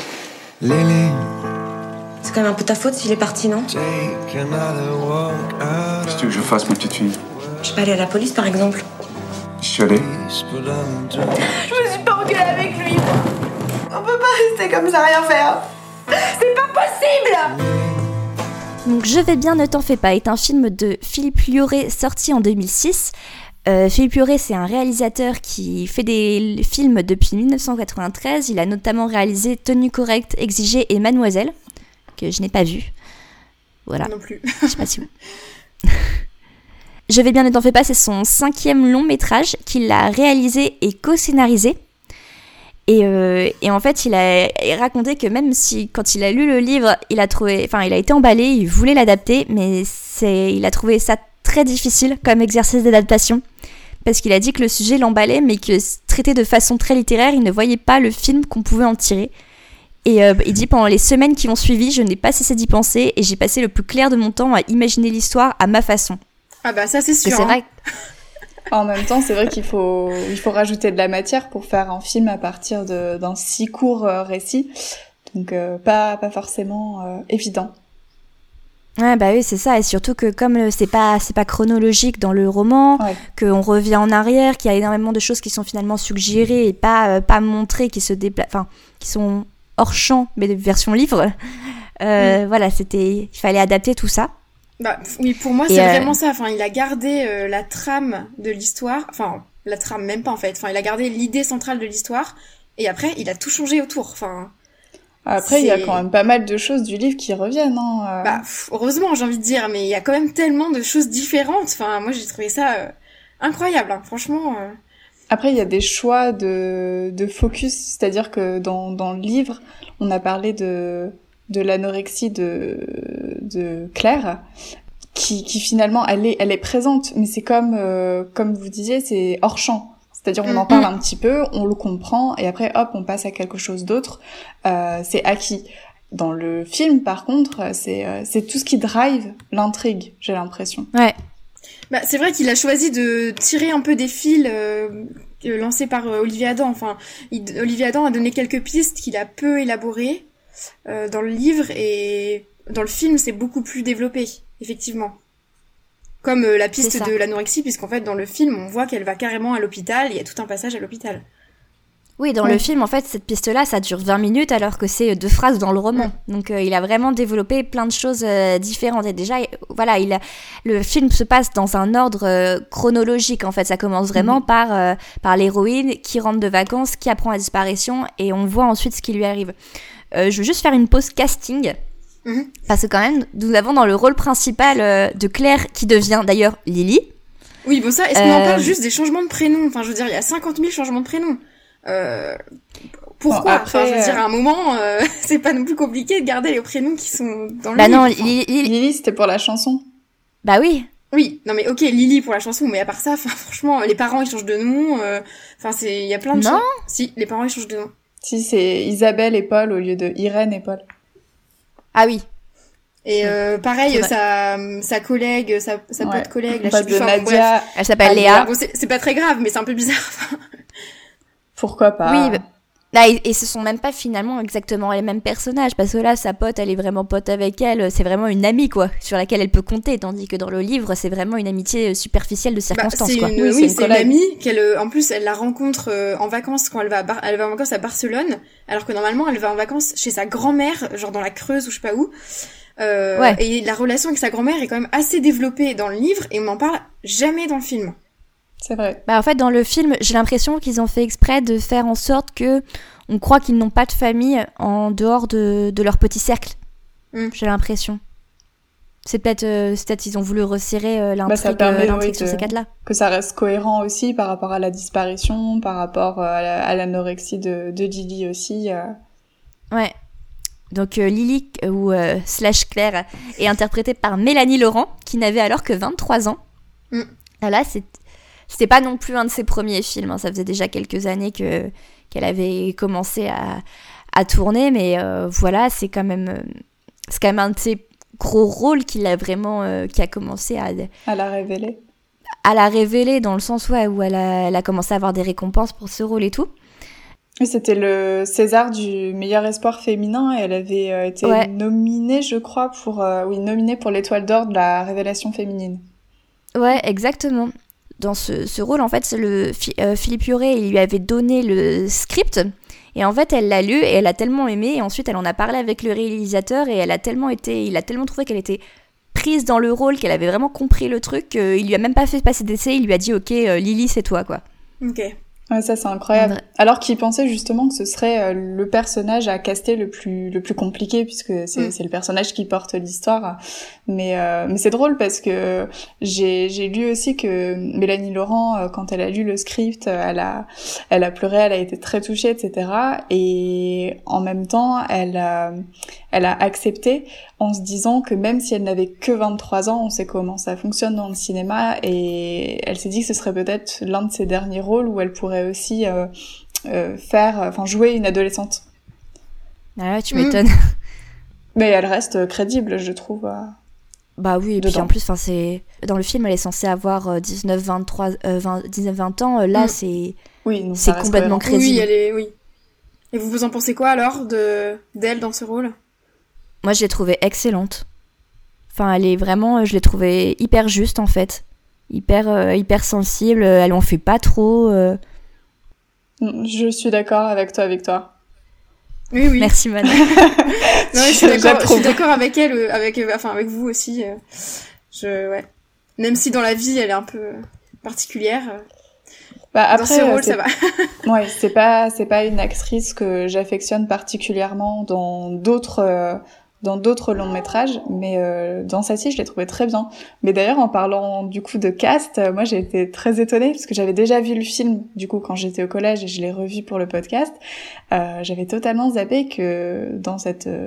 [SPEAKER 8] C'est quand même un peu ta faute s'il est parti, non?
[SPEAKER 9] Qu'est-ce que tu veux que je fasse, ma petite fille?
[SPEAKER 8] Je peux aller à la police, par exemple.
[SPEAKER 9] Je suis allé.
[SPEAKER 8] Je me suis pas engueulée avec lui. On peut pas rester comme ça, rien faire. C'est pas possible!
[SPEAKER 1] Donc Je vais bien, ne t'en fais pas est un film de Philippe Lioré sorti en 2006. Philippe Lioré, c'est un réalisateur qui fait des films depuis 1993. Il a notamment réalisé Tenue correcte, Exigée et Mademoiselle, que je n'ai pas vu. Voilà.
[SPEAKER 6] Non plus.
[SPEAKER 1] Je sais pas si vous... Je vais bien ne t'en fais pas, c'est son 5e long métrage qu'il a réalisé et co-scénarisé. Et en fait, il a raconté que même si, quand il a lu le livre, il a été emballé, il voulait l'adapter, mais il a trouvé ça très difficile comme exercice d'adaptation. Parce qu'il a dit que le sujet l'emballait, mais que traité de façon très littéraire, il ne voyait pas le film qu'on pouvait en tirer. Et il dit, pendant les semaines qui ont suivi, je n'ai pas cessé d'y penser, et j'ai passé le plus clair de mon temps à imaginer l'histoire à ma façon.
[SPEAKER 6] Ah bah ça c'est sûr.
[SPEAKER 1] C'est vrai.
[SPEAKER 7] En même temps, c'est vrai qu'il faut rajouter de la matière pour faire un film à partir d'un si court récit. Donc pas forcément évident.
[SPEAKER 1] Ouais, bah oui, c'est ça. Et surtout que comme c'est pas chronologique dans le roman, qu'on revient en arrière, qu'il y a énormément de choses qui sont finalement suggérées et pas montrées, qui sont hors champ, mais de version livre. Voilà, il fallait adapter tout ça.
[SPEAKER 6] Bah oui, pour moi c'est vraiment ça. Enfin, il a gardé la trame de l'histoire. Enfin, la trame même pas en fait. Enfin, il a gardé l'idée centrale de l'histoire. Et après, il a tout changé autour. Enfin.
[SPEAKER 7] Après, il y a quand même pas mal de choses du livre qui reviennent. Hein.
[SPEAKER 6] Bah, heureusement, j'ai envie de dire, mais il y a quand même tellement de choses différentes. Enfin, moi, j'ai trouvé ça incroyable, hein, franchement.
[SPEAKER 7] Après, il y a des choix de focus, c'est-à-dire que dans le livre, on a parlé de l'anorexie de Claire, qui finalement, elle est présente, mais c'est comme vous disiez, c'est hors champ. C'est-à-dire on en parle un petit peu, on le comprend, et après hop, on passe à quelque chose d'autre. C'est acquis. Dans le film, par contre, c'est tout ce qui drive l'intrigue, j'ai l'impression.
[SPEAKER 1] Ouais.
[SPEAKER 6] Bah, c'est vrai qu'il a choisi de tirer un peu des fils lancés par Olivier Adam. Enfin, Olivier Adam a donné quelques pistes qu'il a peu élaborées dans le livre, et dans le film, c'est beaucoup plus développé, effectivement. Comme la piste de l'anorexie, puisqu'en fait, dans le film, on voit qu'elle va carrément à l'hôpital, il y a tout un passage à l'hôpital.
[SPEAKER 1] Oui, dans le film, en fait, cette piste-là, ça dure 20 minutes, alors que c'est 2 phrases dans le roman. Donc, il a vraiment développé plein de choses différentes. Et déjà, voilà, le film se passe dans un ordre chronologique, en fait. Ça commence vraiment par l'héroïne qui rentre de vacances, qui apprend la disparition, et on voit ensuite ce qui lui arrive. Je veux juste faire une pause casting. Parce que quand même, nous avons dans le rôle principal de Claire, qui devient d'ailleurs Lily.
[SPEAKER 6] Oui, bon ça, est-ce qu'on en parle juste des changements de prénoms ? Enfin, je veux dire, il y a 50 000 changements de prénoms. Pourquoi ?
[SPEAKER 7] Bon, après,
[SPEAKER 6] enfin, je veux dire, à un moment, c'est pas non plus compliqué de garder les prénoms qui sont dans le
[SPEAKER 1] livre.
[SPEAKER 6] Non,
[SPEAKER 7] Lily, c'était pour la chanson.
[SPEAKER 1] Bah oui.
[SPEAKER 6] Oui, non mais ok, Lily pour la chanson, mais à part ça, franchement, les parents ils changent de nom. Il y a plein de choses.
[SPEAKER 1] Non.
[SPEAKER 6] Si, les parents ils changent de nom.
[SPEAKER 7] Si, c'est Isabelle et Paul au lieu de Irène et Paul.
[SPEAKER 1] Ah oui.
[SPEAKER 6] Et pareil, sa collègue, sa pote collègue,
[SPEAKER 7] la de Nadia,
[SPEAKER 1] elle s'appelle Léa.
[SPEAKER 6] Bon, c'est pas très grave, mais c'est un peu bizarre.
[SPEAKER 7] Pourquoi pas ?
[SPEAKER 1] Oui, là, et ce sont même pas finalement exactement les mêmes personnages, parce que là, sa pote, elle est vraiment pote avec elle, c'est vraiment une amie, quoi, sur laquelle elle peut compter, tandis que dans le livre, c'est vraiment une amitié superficielle de circonstance, quoi.
[SPEAKER 6] C'est une amie qu'elle, en plus, elle la rencontre en vacances quand elle va en vacances à Barcelone, alors que normalement, elle va en vacances chez sa grand-mère, genre dans la Creuse ou je sais pas où. Et la relation avec sa grand-mère est quand même assez développée dans le livre, et on n'en parle jamais dans le film.
[SPEAKER 7] C'est vrai.
[SPEAKER 1] Bah en fait, dans le film, j'ai l'impression qu'ils ont fait exprès de faire en sorte que on croit qu'ils n'ont pas de famille en dehors de leur petit cercle. J'ai l'impression. C'est peut-être ils ont voulu resserrer l'intrigue sur ces cadres-là.
[SPEAKER 7] Que ça reste cohérent aussi par rapport à la disparition, par rapport à l'anorexie de Lily aussi.
[SPEAKER 1] Ouais. Donc Lily, ou / Claire, est interprétée par Mélanie Laurent, qui n'avait alors que 23 ans. Là, c'était pas non plus un de ses premiers films, hein. Ça faisait déjà quelques années qu'elle avait commencé à tourner, mais voilà, c'est quand même un de ses gros rôles qui a commencé
[SPEAKER 7] à la révéler.
[SPEAKER 1] À la révéler, dans le sens où elle a commencé à avoir des récompenses pour ce rôle et tout.
[SPEAKER 7] C'était le César du meilleur espoir féminin, et elle avait été nominée, je crois, nominée pour l'Étoile d'Or de la révélation féminine.
[SPEAKER 1] Ouais, exactement. Dans ce rôle, en fait, Philippe Yoré, il lui avait donné le script, et en fait, elle l'a lu, et elle a tellement aimé, et ensuite, elle en a parlé avec le réalisateur, et il a tellement trouvé qu'elle était prise dans le rôle, qu'elle avait vraiment compris le truc, il lui a même pas fait passer d'essai, il lui a dit « Ok, Lily, c'est toi, quoi ».
[SPEAKER 6] Ok.
[SPEAKER 7] Ouais, ça c'est incroyable. Ouais. Alors qu'il pensait justement que ce serait le personnage à caster le plus compliqué, puisque c'est le personnage qui porte l'histoire. Mais c'est drôle parce que j'ai lu aussi que Mélanie Laurent, quand elle a lu le script, elle a pleuré, elle a été très touchée, etc. Et en même temps, elle a accepté en se disant que même si elle n'avait que 23 ans, on sait comment ça fonctionne dans le cinéma, et elle s'est dit que ce serait peut-être l'un de ses derniers rôles où elle pourrait aussi jouer une adolescente.
[SPEAKER 1] Ah ouais, tu m'étonnes.
[SPEAKER 7] Mais elle reste crédible, je trouve.
[SPEAKER 1] Bah oui, et puis en plus, c'est dans le film, elle est censée avoir 19-20 ans. Là, c'est complètement crédible.
[SPEAKER 6] Oui. Et vous en pensez quoi alors d'elle dans ce rôle ?
[SPEAKER 1] Moi, je l'ai trouvée excellente. Enfin, elle est vraiment, je l'ai trouvée hyper juste en fait, hyper sensible. Elle en fait pas trop.
[SPEAKER 7] Je suis d'accord avec toi, Victoire.
[SPEAKER 6] Oui.
[SPEAKER 1] Merci, Manon.
[SPEAKER 6] Non, je suis d'accord avec elle, avec vous aussi. Même si dans la vie, elle est un peu particulière.
[SPEAKER 7] Après,
[SPEAKER 6] dans ce rôle, ça va.
[SPEAKER 7] Ouais, c'est pas une actrice que j'affectionne particulièrement dans d'autres longs métrages, mais dans celle-ci, je l'ai trouvée très bien. Mais d'ailleurs, en parlant du coup de cast, moi j'ai été très étonnée parce que j'avais déjà vu le film du coup quand j'étais au collège et je l'ai revu pour le podcast. J'avais totalement zappé que dans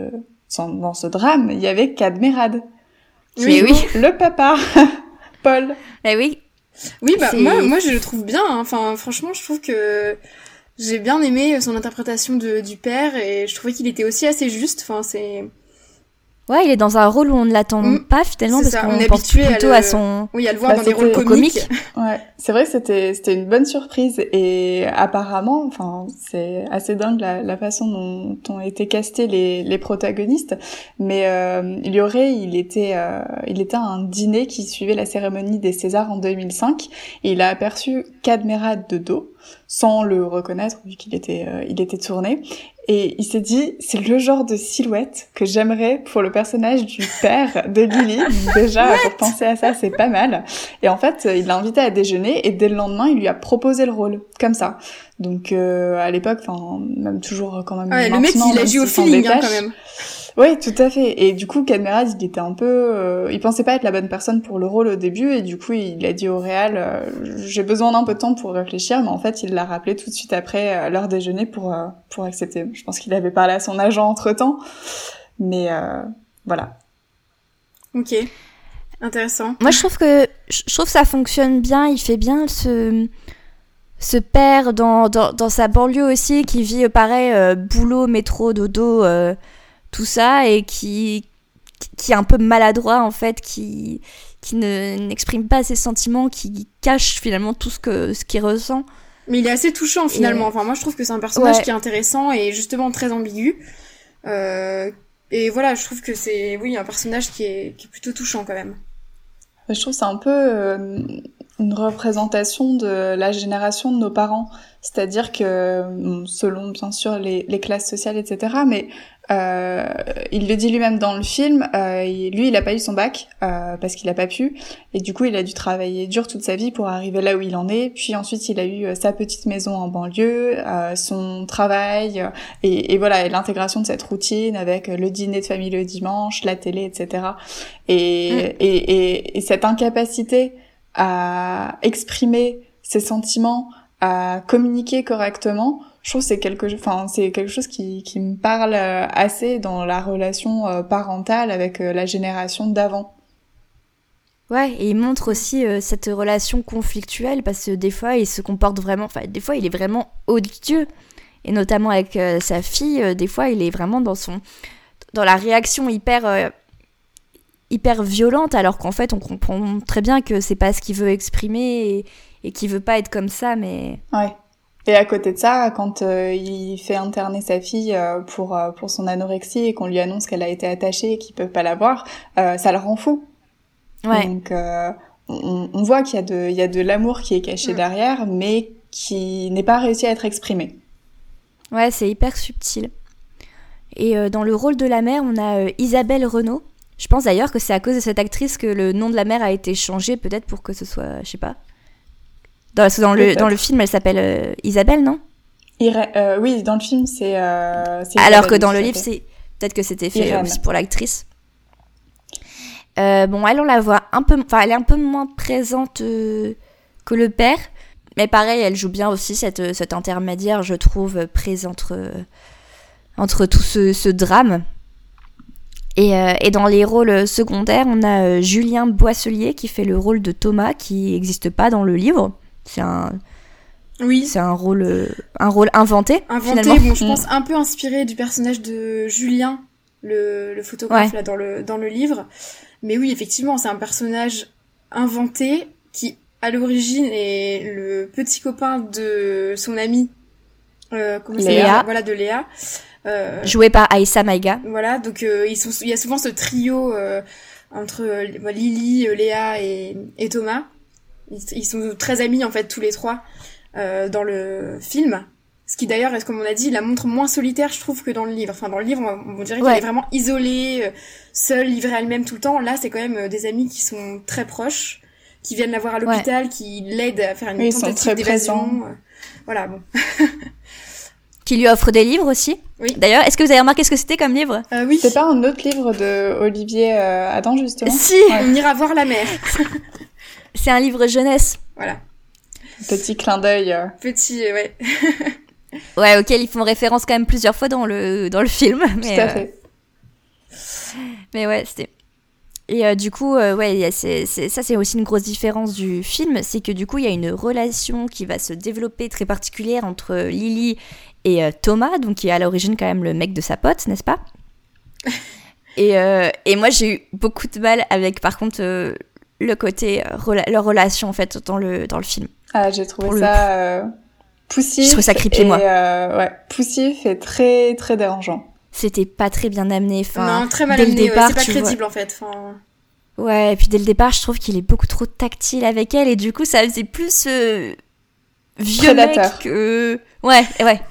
[SPEAKER 7] ce drame, il y avait Cadmerade.
[SPEAKER 1] Oui.
[SPEAKER 7] Le papa, Paul.
[SPEAKER 1] Eh oui.
[SPEAKER 6] Oui, moi je le trouve bien. Enfin, franchement, je trouve que j'ai bien aimé son interprétation du père et je trouvais qu'il était aussi assez juste. Enfin, c'est...
[SPEAKER 1] Ouais, il est dans un rôle où on ne l'attend pas finalement parce qu'on pense plutôt à son...
[SPEAKER 6] Oui, à le voir dans des rôles comiques.
[SPEAKER 7] Ouais, c'est vrai que c'était une bonne surprise et apparemment, enfin, c'est assez dingue la façon dont ont été castés les protagonistes, mais il était à un dîner qui suivait la cérémonie des Césars en 2005 et il a aperçu Cadmerade de dos sans le reconnaître vu qu'il était tourné. Et il s'est dit, c'est le genre de silhouette que j'aimerais pour le personnage du père de Lily. Déjà, pour penser à ça, c'est pas mal. Et en fait, il l'a invité à déjeuner et dès le lendemain, il lui a proposé le rôle, comme ça. Donc, à l'époque, enfin, même toujours quand même maintenant...
[SPEAKER 6] le mec, il agit au feeling, quand même.
[SPEAKER 7] Oui, tout à fait. Et du coup, Cadmerade, il était un peu... il pensait pas être la bonne personne pour le rôle au début, et du coup, il a dit au réal, j'ai besoin d'un peu de temps pour réfléchir, mais en fait, il l'a rappelé tout de suite après leur déjeuner pour accepter. Je pense qu'il avait parlé à son agent entre-temps, mais voilà.
[SPEAKER 6] Ok, intéressant.
[SPEAKER 1] Moi, je trouve que ça fonctionne bien, il fait bien ce père dans sa banlieue aussi, qui vit pareil, boulot, métro, dodo... tout ça, et qui est un peu maladroit en fait, qui n'exprime pas ses sentiments, qui cache finalement tout ce qu'il ressent.
[SPEAKER 6] Mais il est assez touchant finalement. Enfin, moi je trouve que c'est un personnage qui est intéressant et justement très ambigu. Et voilà, je trouve que c'est un personnage qui est plutôt touchant quand même.
[SPEAKER 7] Je trouve que c'est un peu une représentation de la génération de nos parents. C'est-à-dire que, selon bien sûr les classes sociales, etc., mais il le dit lui-même dans le film, lui il a pas eu son bac parce qu'il a pas pu, et du coup il a dû travailler dur toute sa vie pour arriver là où il en est, puis ensuite il a eu sa petite maison en banlieue, son travail, et voilà, et l'intégration de cette routine avec le dîner de famille le dimanche, la télé, etc. Et cette incapacité à exprimer ses sentiments, à communiquer correctement, je trouve que c'est quelque chose qui me parle assez dans la relation parentale avec la génération d'avant.
[SPEAKER 1] Ouais, et il montre aussi cette relation conflictuelle, parce que des fois il se comporte vraiment, enfin des fois il est vraiment odieux, et notamment avec sa fille, des fois il est vraiment dans la réaction hyper violente, alors qu'en fait on comprend très bien que c'est pas ce qu'il veut exprimer et qu'il veut pas être comme ça, mais...
[SPEAKER 7] Ouais. Et à côté de ça, quand il fait interner sa fille pour son anorexie et qu'on lui annonce qu'elle a été attachée et qu'il peut pas la voir, ça le rend fou.
[SPEAKER 1] Ouais.
[SPEAKER 7] Donc on voit qu'il y a de l'amour qui est caché derrière, mais qui n'est pas réussi à être exprimé.
[SPEAKER 1] Ouais, c'est hyper subtil. Et dans le rôle de la mère, on a Isabelle Renaud. Je pense d'ailleurs que c'est à cause de cette actrice que le nom de la mère a été changé, peut-être pour que ce soit, je sais pas. Dans le film, elle s'appelle Isabelle, non?
[SPEAKER 7] Oui, dans le film, c'est
[SPEAKER 1] alors que dans le livre, c'est peut-être que c'était fait aussi pour l'actrice. Bon, elle, on la voit elle est un peu moins présente que le père, mais pareil, elle joue bien aussi cet intermédiaire, je trouve, présent entre tout ce drame. Et dans les rôles secondaires, on a Julien Boisselier qui fait le rôle de Thomas, qui n'existe pas dans le livre. C'est un rôle inventé.
[SPEAKER 6] Inventé, bon, je pense un peu inspiré du personnage de Julien, le photographe là, dans le livre. Mais oui, effectivement, c'est un personnage inventé qui, à l'origine, est le petit copain de son amie,
[SPEAKER 1] Léa.
[SPEAKER 6] Voilà, de Léa.
[SPEAKER 1] Joué par Aïssa Maïga.
[SPEAKER 6] Voilà, donc il y a souvent ce trio entre Lily, Léa et Thomas. Ils sont très amis en fait tous les trois dans le film. Ce qui d'ailleurs, comme on a dit, la montre moins solitaire, je trouve, que dans le livre. Enfin, dans le livre, on dirait qu'elle est vraiment isolée, seule, livrée à elle-même tout le temps. Là, c'est quand même des amis qui sont très proches, qui viennent la voir à l'hôpital, qui l'aident à faire une tentative d'évasion. Voilà, bon.
[SPEAKER 1] Qui lui offre des livres aussi.
[SPEAKER 6] Oui.
[SPEAKER 1] D'ailleurs, est-ce que vous avez remarqué ce que c'était comme livre?
[SPEAKER 7] Oui. C'est pas un autre livre de Olivier Adam, justement?
[SPEAKER 1] Si.
[SPEAKER 6] On ira voir la mer.
[SPEAKER 1] C'est un livre jeunesse.
[SPEAKER 6] Voilà.
[SPEAKER 7] Petit clin d'œil.
[SPEAKER 6] Petit, ouais.
[SPEAKER 1] Ouais, auquel ils font référence quand même plusieurs fois dans le film. Mais,
[SPEAKER 7] tout à fait.
[SPEAKER 1] Mais ouais, c'était... Et du coup, ça c'est aussi une grosse différence du film, c'est que du coup il y a une relation qui va se développer très particulière entre Lily et Thomas, donc qui est à l'origine quand même le mec de sa pote, n'est-ce pas? Et moi j'ai eu beaucoup de mal avec par contre le côté leur relation en fait dans le film.
[SPEAKER 7] Ah, j'ai trouvé ça poussif.
[SPEAKER 1] Je trouve ça creepy, moi.
[SPEAKER 7] Poussif et très très dérangeant.
[SPEAKER 1] C'était pas très bien amené.
[SPEAKER 6] Non, très mal amené.
[SPEAKER 1] Départ,
[SPEAKER 6] c'est pas crédible en fait.
[SPEAKER 1] Ouais, et puis dès le départ, je trouve qu'il est beaucoup trop tactile avec elle, et du coup, ça faisait plus vieux mec que... Ouais.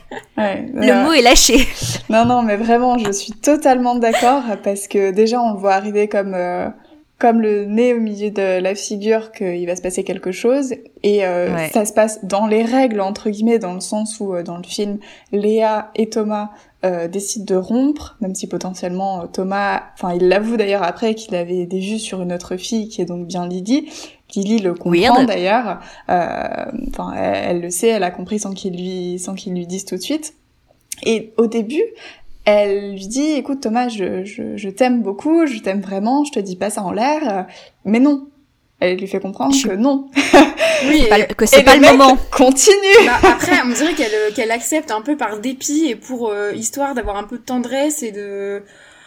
[SPEAKER 1] Le mot est lâché.
[SPEAKER 7] Non, mais vraiment, je suis totalement d'accord, parce que déjà, on le voit arriver comme le nez au milieu de la figure qu'il va se passer quelque chose, et ça se passe dans les règles, entre guillemets, dans le sens où, dans le film, Léa et Thomas décident de rompre, même si potentiellement Thomas, enfin il l'avoue d'ailleurs après qu'il avait des vues sur une autre fille qui est donc bien Lily. Lily le comprend d'ailleurs, enfin elle le sait, elle a compris sans qu'il lui dise tout de suite. Et au début, elle lui dit, écoute Thomas, je t'aime beaucoup, je t'aime vraiment, je te dis pas ça en l'air, mais non. Elle lui fait comprendre que non.
[SPEAKER 1] Oui, que c'est pas le moment.
[SPEAKER 7] Continue.
[SPEAKER 6] Bah, après, on dirait qu'elle accepte un peu par dépit et pour histoire d'avoir un peu de tendresse et de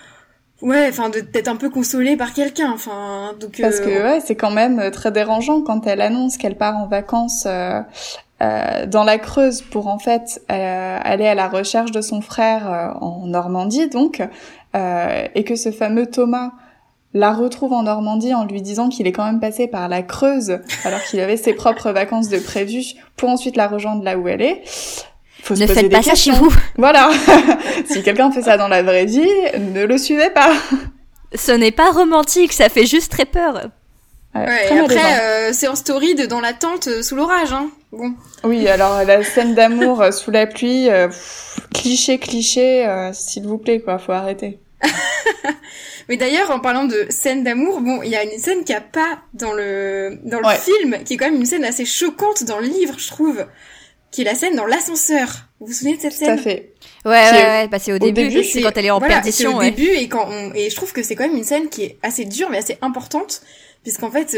[SPEAKER 6] d'être un peu consolée par quelqu'un. Enfin, donc.
[SPEAKER 7] Parce que c'est quand même très dérangeant quand elle annonce qu'elle part en vacances dans la Creuse pour en fait aller à la recherche de son frère en Normandie, donc, et que ce fameux Thomas la retrouve en Normandie en lui disant qu'il est quand même passé par la Creuse alors qu'il avait ses propres vacances de prévues pour ensuite la rejoindre là où elle est. Faut se poser des questions. Ne faites pas ça chez vous. Voilà. Si quelqu'un fait ça dans la vraie vie, ne le suivez pas.
[SPEAKER 1] Ce n'est pas romantique, ça fait juste très peur.
[SPEAKER 6] Ouais, et après, c'est en story dans la tente sous l'orage, hein. Bon.
[SPEAKER 7] Oui, alors la scène d'amour sous la pluie, cliché, s'il vous plaît, quoi, faut arrêter.
[SPEAKER 6] Mais d'ailleurs, en parlant de scène d'amour, bon, il y a une scène qu'il n'y a pas dans le film, qui est quand même une scène assez choquante dans le livre, je trouve, qui est la scène dans l'ascenseur. Vous vous souvenez de cette scène?
[SPEAKER 7] Tout à fait.
[SPEAKER 1] Ouais, bah c'est au début, c'est quand elle est en perdition.
[SPEAKER 6] C'est au début, et je trouve que c'est quand même une scène qui est assez dure, mais assez importante, puisqu'en fait,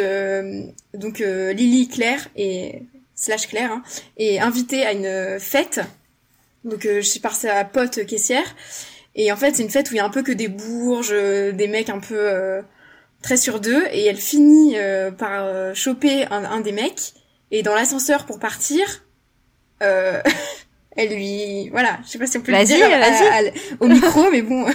[SPEAKER 6] Lily Claire Claire, hein, est invitée à une fête, donc par sa pote caissière. Et en fait, c'est une fête où il y a un peu que des bourges, des mecs un peu très sur deux, et elle finit par choper un des mecs, et dans l'ascenseur pour partir, elle lui... Voilà, je sais pas si on peut le dire au micro, mais bon...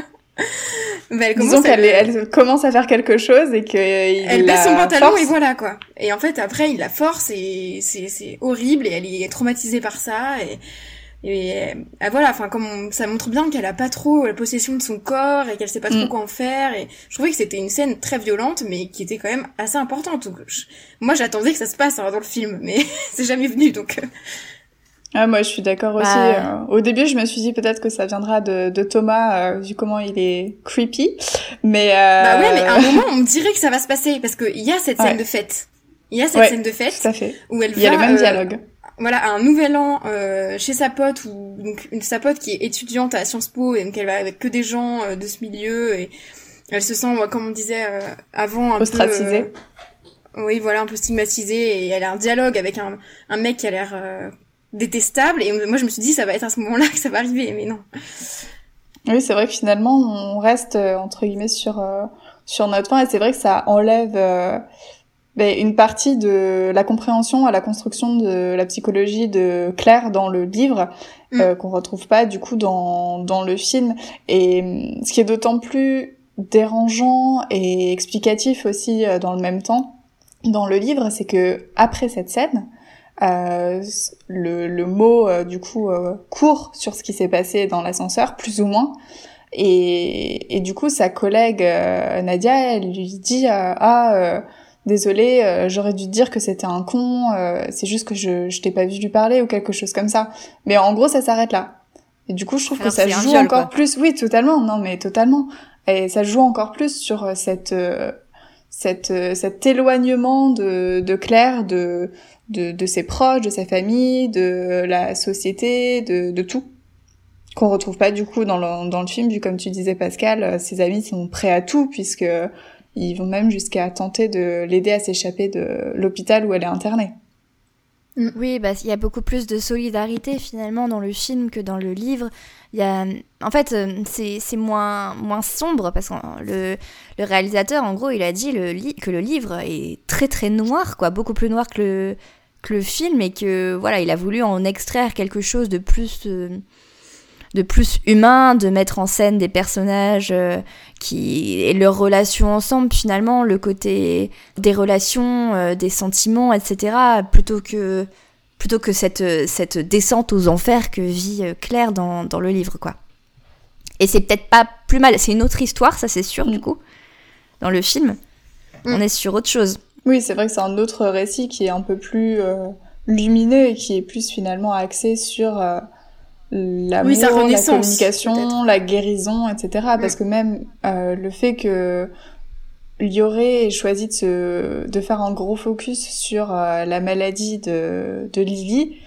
[SPEAKER 7] Disons qu'elle commence à faire quelque chose et
[SPEAKER 6] elle baisse son pantalon force. Et voilà quoi. Et en fait après il la force et c'est horrible et elle est traumatisée par ça et voilà, enfin, ça montre bien qu'elle a pas trop la possession de son corps et qu'elle sait pas trop quoi en faire. Et je trouvais que c'était une scène très violente, mais qui était quand même assez importante. Donc, moi, j'attendais que ça se passe dans le film, mais c'est jamais venu, donc.
[SPEAKER 7] Ah, moi, je suis d'accord aussi. Au début, je me suis dit peut-être que ça viendra de Thomas, vu comment il est creepy. Mais
[SPEAKER 6] Bah ouais, mais à un moment, on me dirait que ça va se passer, parce qu'il y a cette scène de fête. Il y a cette scène de fête.
[SPEAKER 7] Tout à fait.
[SPEAKER 6] Où elle
[SPEAKER 7] il y a le même dialogue.
[SPEAKER 6] Voilà, à un nouvel an, chez sa pote, donc sa pote qui est étudiante à Sciences Po, et donc elle va avec que des gens de ce milieu, et elle se sent, comme on disait avant, un
[SPEAKER 7] ostracisée.
[SPEAKER 6] Oui, voilà, un peu stigmatisée, et elle a un dialogue avec un mec qui a l'air détestable, et moi je me suis dit ça va être à ce moment-là que ça va arriver, mais non.
[SPEAKER 7] Oui, c'est vrai que finalement on reste entre guillemets sur notre fin, et c'est vrai que ça enlève une partie de la compréhension à la construction de la psychologie de Claire dans le livre, qu'on retrouve pas du coup dans le film. Et ce qui est d'autant plus dérangeant et explicatif aussi dans le même temps dans le livre, c'est que après cette scène, le mot du coup court sur ce qui s'est passé dans l'ascenseur, plus ou moins. Et du coup sa collègue Nadia, elle lui dit désolée, j'aurais dû te dire que c'était un con, c'est juste que je t'ai pas vu lui parler ou quelque chose comme ça. Mais en gros, ça s'arrête là. Et du coup, je trouve que ça joue encore plus. Oui, totalement. Non, mais totalement. Et ça joue encore plus sur cet éloignement de Claire, de ses proches, de sa famille, de la société, de tout. Qu'on retrouve pas du coup dans le film, vu comme tu disais Pascal, ses amis sont prêts à tout, puisque ils vont même jusqu'à tenter de l'aider à s'échapper de l'hôpital où elle est internée.
[SPEAKER 1] Oui, il y a beaucoup plus de solidarité finalement dans le film que dans le livre. En fait, c'est moins sombre, parce que le réalisateur, en gros, il a dit que le livre est très très noir, quoi, beaucoup plus noir que le film, et que voilà, il a voulu en extraire quelque chose de plus humain, de mettre en scène des personnages et leurs relations ensemble, finalement, le côté des relations, des sentiments, etc., plutôt que cette descente aux enfers que vit Claire dans le livre, quoi. Et c'est peut-être pas plus mal, c'est une autre histoire, ça c'est sûr, du coup, dans le film. On est sur autre chose.
[SPEAKER 7] Oui, c'est vrai que c'est un autre récit qui est un peu plus lumineux et qui est plus finalement axé sur l'amour, la communication, peut-être. La guérison, etc. Parce que même le fait que Lioré ait choisi de faire un gros focus sur la maladie de Lily,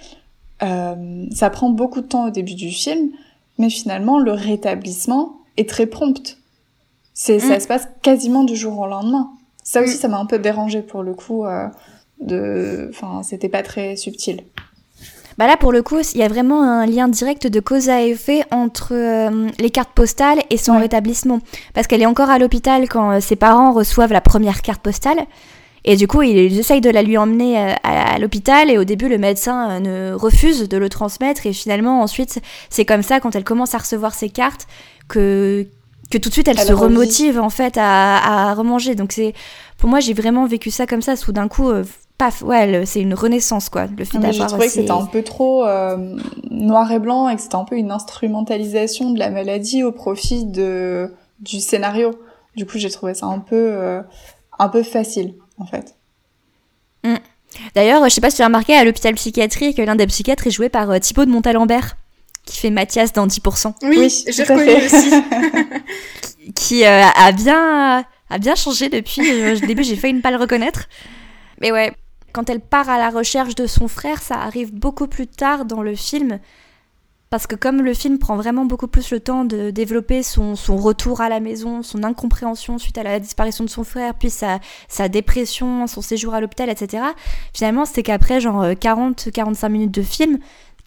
[SPEAKER 7] ça prend beaucoup de temps au début du film, mais finalement le rétablissement est très prompt. Ça se passe quasiment du jour au lendemain. Ça aussi, ça m'a un peu dérangée pour le coup. C'était pas très subtil.
[SPEAKER 1] Bah là, pour le coup, il y a vraiment un lien direct de cause à effet entre les cartes postales et son rétablissement. Parce qu'elle est encore à l'hôpital quand ses parents reçoivent la première carte postale. Et du coup, ils essayent de la lui emmener à l'hôpital. Et au début, le médecin refuse de le transmettre. Et finalement, ensuite, c'est comme ça, quand elle commence à recevoir ses cartes, que tout de suite, elle se remotive, en fait, à remanger. Donc, pour moi, j'ai vraiment vécu ça comme ça. Tout d'un coup... paf, c'est une renaissance, quoi, le fait d'avoir...
[SPEAKER 7] Je trouvais que c'était un peu trop noir et blanc, et que c'était un peu une instrumentalisation de la maladie au profit du scénario. Du coup, j'ai trouvé ça un peu facile, en fait.
[SPEAKER 1] D'ailleurs, je sais pas si tu as remarqué, à l'hôpital psychiatrique, l'un des psychiatres est joué par Thibaut de Montalembert, qui fait Mathias dans 10%.
[SPEAKER 6] Oui, j'ai reconnu aussi.
[SPEAKER 1] qui a bien changé depuis le début, j'ai failli ne pas le reconnaître. Mais ouais, quand elle part à la recherche de son frère, ça arrive beaucoup plus tard dans le film, parce que comme le film prend vraiment beaucoup plus le temps de développer son retour à la maison, son incompréhension suite à la disparition de son frère, puis sa dépression, son séjour à l'hôpital, etc., finalement, c'est qu'après genre 40-45 minutes de film,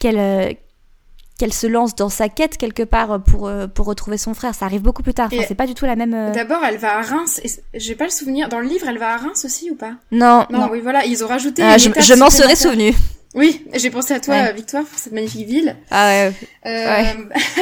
[SPEAKER 1] qu'elle se lance dans sa quête quelque part pour retrouver son frère. Ça arrive beaucoup plus tard. Enfin, c'est pas du tout la même...
[SPEAKER 6] D'abord, elle va à Reims. J'ai pas le souvenir. Dans le livre, elle va à Reims aussi ou pas ?
[SPEAKER 1] Non.
[SPEAKER 6] Oui, voilà. Ils ont rajouté...
[SPEAKER 1] je m'en serais souvenu.
[SPEAKER 6] Oui, j'ai pensé à toi, Victoire, pour cette magnifique ville.
[SPEAKER 1] Ah ouais.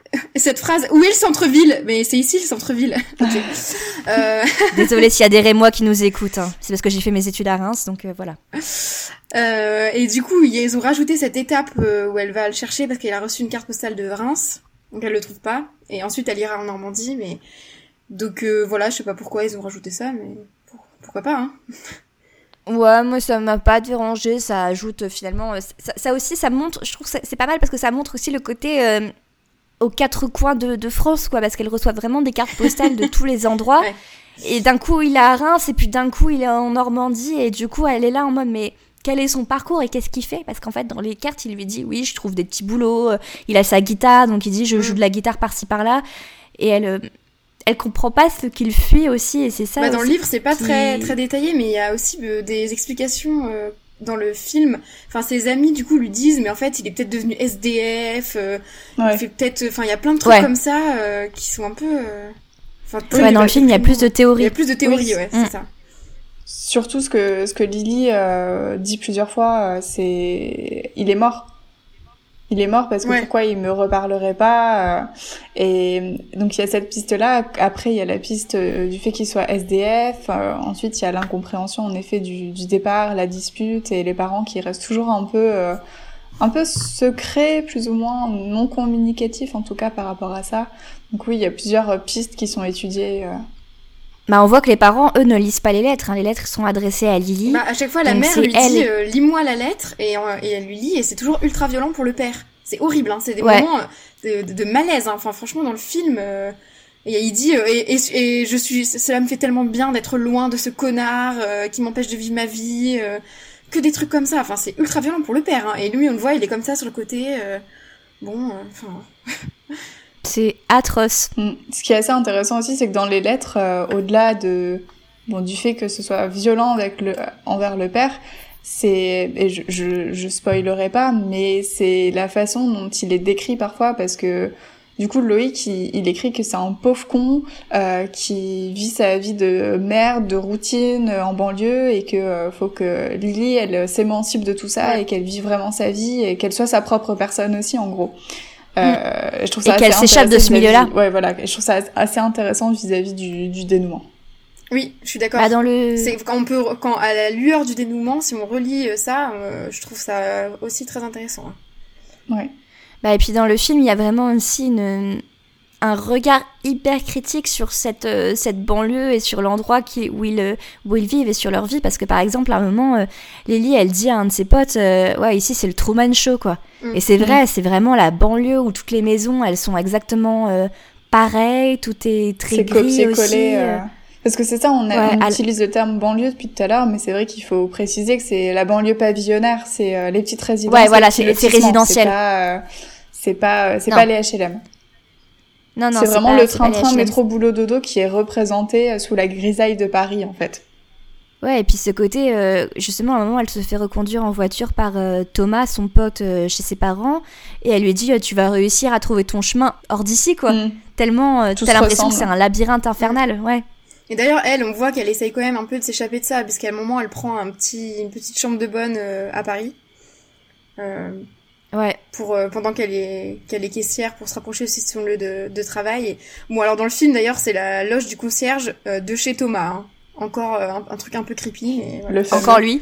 [SPEAKER 6] cette phrase, où est le centre-ville? Mais c'est ici le centre-ville. Okay.
[SPEAKER 1] Désolée s'il y a des Rémois qui nous écoutent. Hein. C'est parce que j'ai fait mes études à Reims, donc voilà.
[SPEAKER 6] Et du coup, ils ont rajouté cette étape où elle va le chercher parce qu'elle a reçu une carte postale de Reims, donc elle le trouve pas. Et ensuite, elle ira en Normandie, mais donc voilà, je sais pas pourquoi ils ont rajouté ça, mais pourquoi pas, hein.
[SPEAKER 1] Ouais, moi ça m'a pas dérangé, ça ajoute finalement... Ça aussi, ça montre, je trouve que c'est pas mal parce que ça montre aussi le côté aux quatre coins de France, quoi, parce qu'elle reçoit vraiment des cartes postales de tous les endroits. Ouais. Et d'un coup, il est à Reims, et puis d'un coup, il est en Normandie, et du coup, elle est là en mode, mais quel est son parcours et qu'est-ce qu'il fait? Parce qu'en fait, dans les cartes, il lui dit, oui, je trouve des petits boulots, il a sa guitare, donc il dit, je joue de la guitare par-ci, par-là, et elle comprend pas ce qu'il fuit aussi, et c'est ça.
[SPEAKER 6] Dans le livre, c'est pas très détaillé, mais il y a aussi des explications dans le film. Enfin, ses amis, du coup, lui disent, mais en fait, il est peut-être devenu SDF, il fait peut-être... Enfin, il y a plein de trucs comme ça qui sont un peu...
[SPEAKER 1] dans le film, il y a plus de théories.
[SPEAKER 6] Il y a plus de théories, c'est ça.
[SPEAKER 7] Surtout ce que Lily dit plusieurs fois, c'est... Il est mort. Il est mort parce que pourquoi il me reparlerait pas et donc il y a cette piste-là. Après, il y a la piste du fait qu'il soit SDF. Ensuite, il y a l'incompréhension, en effet, du départ, la dispute et les parents qui restent toujours un peu secrets, plus ou moins non communicatifs, en tout cas, par rapport à ça. Donc oui, il y a plusieurs pistes qui sont étudiées.
[SPEAKER 1] On voit que les parents, eux, ne lisent pas les lettres. Hein. Les lettres sont adressées à Lily.
[SPEAKER 6] À chaque fois, la mère lui dit lis-moi la lettre et elle lui lit et c'est toujours ultra violent pour le père. C'est horrible, hein. C'est des moments de malaise. Hein. Enfin, franchement, dans le film, et il dit et cela me fait tellement bien d'être loin de ce connard qui m'empêche de vivre ma vie. Que des trucs comme ça. Enfin, c'est ultra violent pour le père. Hein. Et lui, on le voit, il est comme ça sur le côté.
[SPEAKER 1] C'est atroce.
[SPEAKER 7] Ce qui est assez intéressant aussi, c'est que dans les lettres, au-delà du fait que ce soit violent envers le père, et je spoilerai pas, mais c'est la façon dont il est décrit parfois, parce que du coup Loïc il écrit que c'est un pauvre con qui vit sa vie de merde, de routine en banlieue, et que faut que Lily elle s'émancipe de tout ça et qu'elle vive vraiment sa vie et qu'elle soit sa propre personne aussi, en gros. Je trouve ça
[SPEAKER 1] et qu'elle s'échappe de ce milieu-là.
[SPEAKER 7] Ouais, voilà. Je trouve ça assez intéressant vis-à-vis du dénouement.
[SPEAKER 6] Oui, je suis d'accord. C'est quand à la lueur du dénouement, si on relit ça, je trouve ça aussi très intéressant.
[SPEAKER 7] Ouais.
[SPEAKER 1] Et puis dans le film, il y a vraiment aussi un regard hyper critique sur cette banlieue et sur l'endroit où ils vivent et sur leur vie, parce que par exemple à un moment Lily elle dit à un de ses potes ici c'est le Truman Show, quoi. Et c'est vrai, c'est vraiment la banlieue où toutes les maisons elles sont exactement pareilles, tout est très gris aussi.
[SPEAKER 7] Parce que c'est ça, on utilise le terme banlieue depuis tout à l'heure, mais c'est vrai qu'il faut préciser que c'est la banlieue pavillonnaire, c'est les petites résidences.
[SPEAKER 1] Ouais, voilà, c'est résidentiel.
[SPEAKER 7] C'est pas les HLM.
[SPEAKER 1] Non,
[SPEAKER 7] c'est vraiment le train-train métro boulot dodo qui est représenté sous la grisaille de Paris, en fait.
[SPEAKER 1] Ouais, et puis ce côté, justement, à un moment, elle se fait reconduire en voiture par Thomas, son pote, chez ses parents, et elle lui dit tu vas réussir à trouver ton chemin hors d'ici, quoi. Tellement, t'as l'impression que c'est un labyrinthe infernal, ouais.
[SPEAKER 6] Et d'ailleurs, on voit qu'elle essaye quand même un peu de s'échapper de ça, parce qu'à un moment, elle prend une petite chambre de bonne à Paris.
[SPEAKER 1] Ouais.
[SPEAKER 6] Pendant qu'elle est caissière, pour se rapprocher aussi de son lieu de travail. Et, bon, alors dans le film, d'ailleurs, c'est la loge du concierge de chez Thomas. Hein. Encore un truc un peu creepy, mais voilà.
[SPEAKER 1] Encore lui.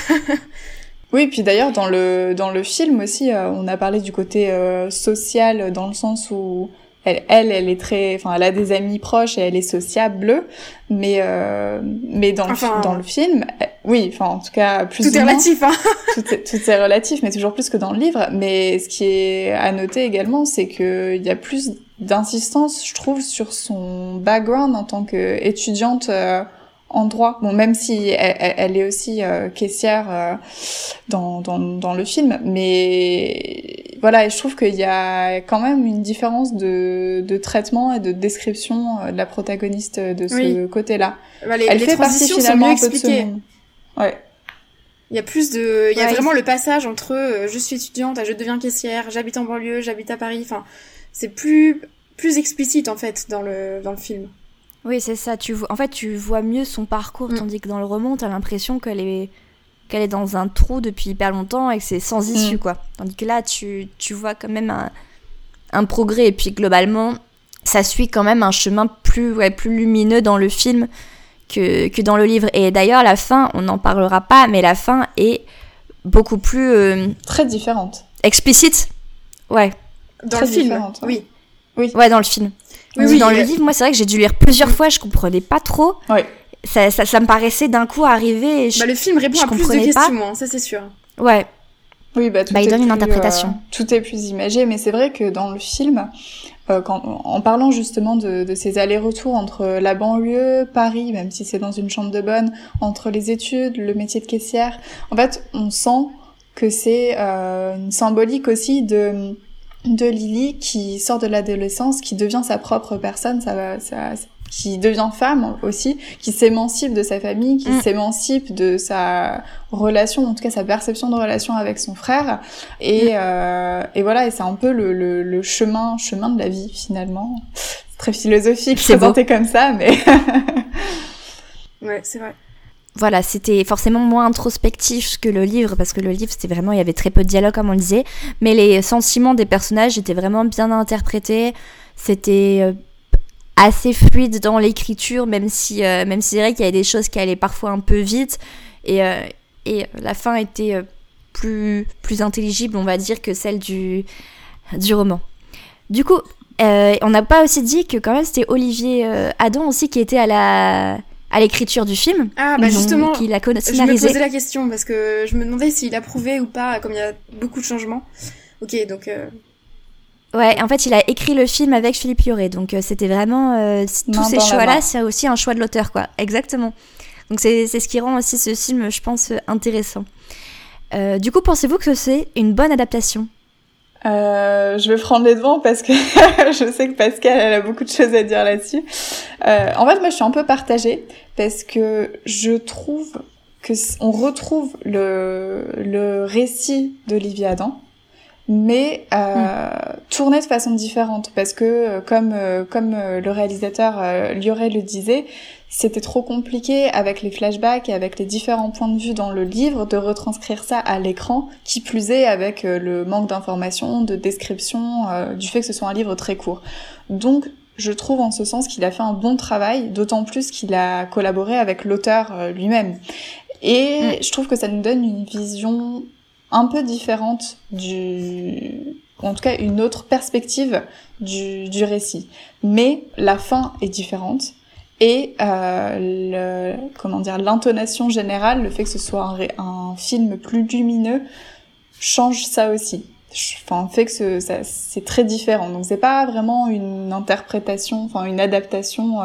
[SPEAKER 7] Oui, puis d'ailleurs, dans le film aussi, on a parlé du côté social, dans le sens où elle est très, enfin, elle a des amis proches et elle est sociable, mais dans le film, oui, enfin, en tout cas, plus
[SPEAKER 6] tout est relatif, hein.
[SPEAKER 7] tout est relatif, mais toujours plus que dans le livre. Mais ce qui est à noter également, c'est que il y a plus d'insistance, je trouve, sur son background en tant qu'étudiante en droit. Bon, même si elle est aussi caissière dans le film, mais voilà, et je trouve qu'il y a quand même une différence de traitement et de description de la protagoniste de ce côté-là.
[SPEAKER 6] Elle fait partie finalement un peu de ce monde.
[SPEAKER 7] Ouais.
[SPEAKER 6] Il y a il y a vraiment le passage entre je suis étudiante, je deviens caissière, j'habite en banlieue, j'habite à Paris. Enfin, c'est plus explicite en fait dans le film.
[SPEAKER 1] Oui, c'est ça. Tu vois mieux son parcours, tandis que dans le roman, t'as l'impression qu'elle est dans un trou depuis hyper longtemps et que c'est sans issue, quoi. Tandis que là, tu vois quand même un progrès. Et puis globalement, ça suit quand même un chemin plus lumineux dans le film que dans le livre. Et d'ailleurs, la fin, on n'en parlera pas, mais la fin est beaucoup plus...
[SPEAKER 7] très différente.
[SPEAKER 1] Explicite. Ouais.
[SPEAKER 6] Dans le film, oui.
[SPEAKER 1] Ouais, dans le film. Oui, dans le livre, moi, c'est vrai que j'ai dû lire plusieurs fois, je comprenais pas trop.
[SPEAKER 7] Oui.
[SPEAKER 1] Ça me paraissait d'un coup arriver. Et
[SPEAKER 6] le film répond à plus de questions, ça c'est sûr.
[SPEAKER 1] Ouais.
[SPEAKER 7] Oui,
[SPEAKER 1] il donne une interprétation.
[SPEAKER 7] Tout est plus imagé, mais c'est vrai que dans le film, en parlant justement de ces allers-retours entre la banlieue, Paris, même si c'est dans une chambre de bonne, entre les études, le métier de caissière, en fait, on sent que c'est une symbolique aussi de Lily qui sort de l'adolescence, qui devient sa propre personne, qui devient femme aussi, qui s'émancipe de sa famille, qui s'émancipe de sa relation, en tout cas sa perception de relation avec son frère, et voilà, et c'est un peu le chemin de la vie finalement. C'est très philosophique, présenté comme ça, mais
[SPEAKER 6] ouais, c'est vrai.
[SPEAKER 1] Voilà, c'était forcément moins introspectif que le livre, parce que le livre, c'était vraiment, il y avait très peu de dialogue, comme on le disait, mais les sentiments des personnages étaient vraiment bien interprétés, c'était assez fluide dans l'écriture, même si c'est vrai qu'il y avait des choses qui allaient parfois un peu vite, et la fin était plus intelligible, on va dire, que celle du roman. Du coup, on n'a pas aussi dit que quand même c'était Olivier Adam aussi qui était à l'écriture du film.
[SPEAKER 6] Ah bah justement,
[SPEAKER 1] qui l'a scénarisé.
[SPEAKER 6] Je me posais la question parce que je me demandais s'il approuvait ou pas, comme il y a beaucoup de changements. Ok, donc...
[SPEAKER 1] Ouais, en fait, il a écrit le film avec Philippe Lioré, donc c'était vraiment... tous ces choix-là, c'est aussi un choix de l'auteur, quoi. Exactement. Donc c'est ce qui rend aussi ce film, je pense, intéressant. Du coup, pensez-vous que c'est une bonne adaptation ?
[SPEAKER 7] Je vais prendre les devants parce que je sais que Pascal, elle a beaucoup de choses à dire là-dessus. En fait, moi, je suis un peu partagée parce que je trouve que on retrouve le récit d'Olivier Adam, mais tourné de façon différente parce que comme le réalisateur Lioré le disait, c'était trop compliqué avec les flashbacks et avec les différents points de vue dans le livre de retranscrire ça à l'écran, qui plus est avec le manque d'informations, de description, du fait que ce soit un livre très court. Donc je trouve en ce sens qu'il a fait un bon travail, d'autant plus qu'il a collaboré avec l'auteur lui-même. Et je trouve que ça nous donne une vision un peu différente en tout cas une autre perspective du récit. Mais la fin est différente. Et l'intonation générale, le fait que ce soit un film plus lumineux, change ça aussi. Fait que c'est très différent. Donc c'est pas vraiment une interprétation, une adaptation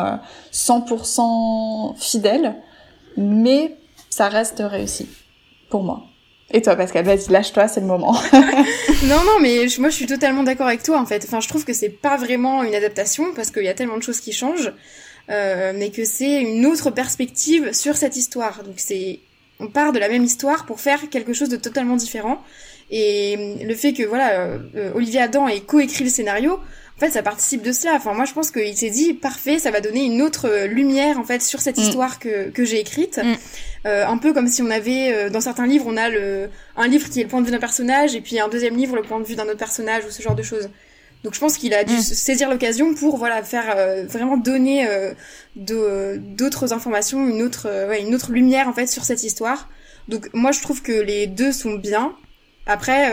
[SPEAKER 7] 100% fidèle, mais ça reste réussi pour moi. Et toi, Pascal, vas-y, lâche-toi, c'est le moment.
[SPEAKER 6] Non, mais moi je suis totalement d'accord avec toi en fait. Je trouve que c'est pas vraiment une adaptation parce qu'il y a tellement de choses qui changent. Mais que c'est une autre perspective sur cette histoire. Donc on part de la même histoire pour faire quelque chose de totalement différent. Et le fait que Olivier Adam ait coécrit le scénario, en fait, ça participe de cela. Moi, je pense qu'il s'est dit parfait, ça va donner une autre lumière en fait sur cette histoire que j'ai écrite. Un peu comme si on avait dans certains livres, on a un livre qui est le point de vue d'un personnage et puis un deuxième livre le point de vue d'un autre personnage ou ce genre de choses. Donc je pense qu'il a dû saisir l'occasion pour faire vraiment donner d'autres informations, une autre lumière en fait sur cette histoire. Donc moi je trouve que les deux sont bien. Après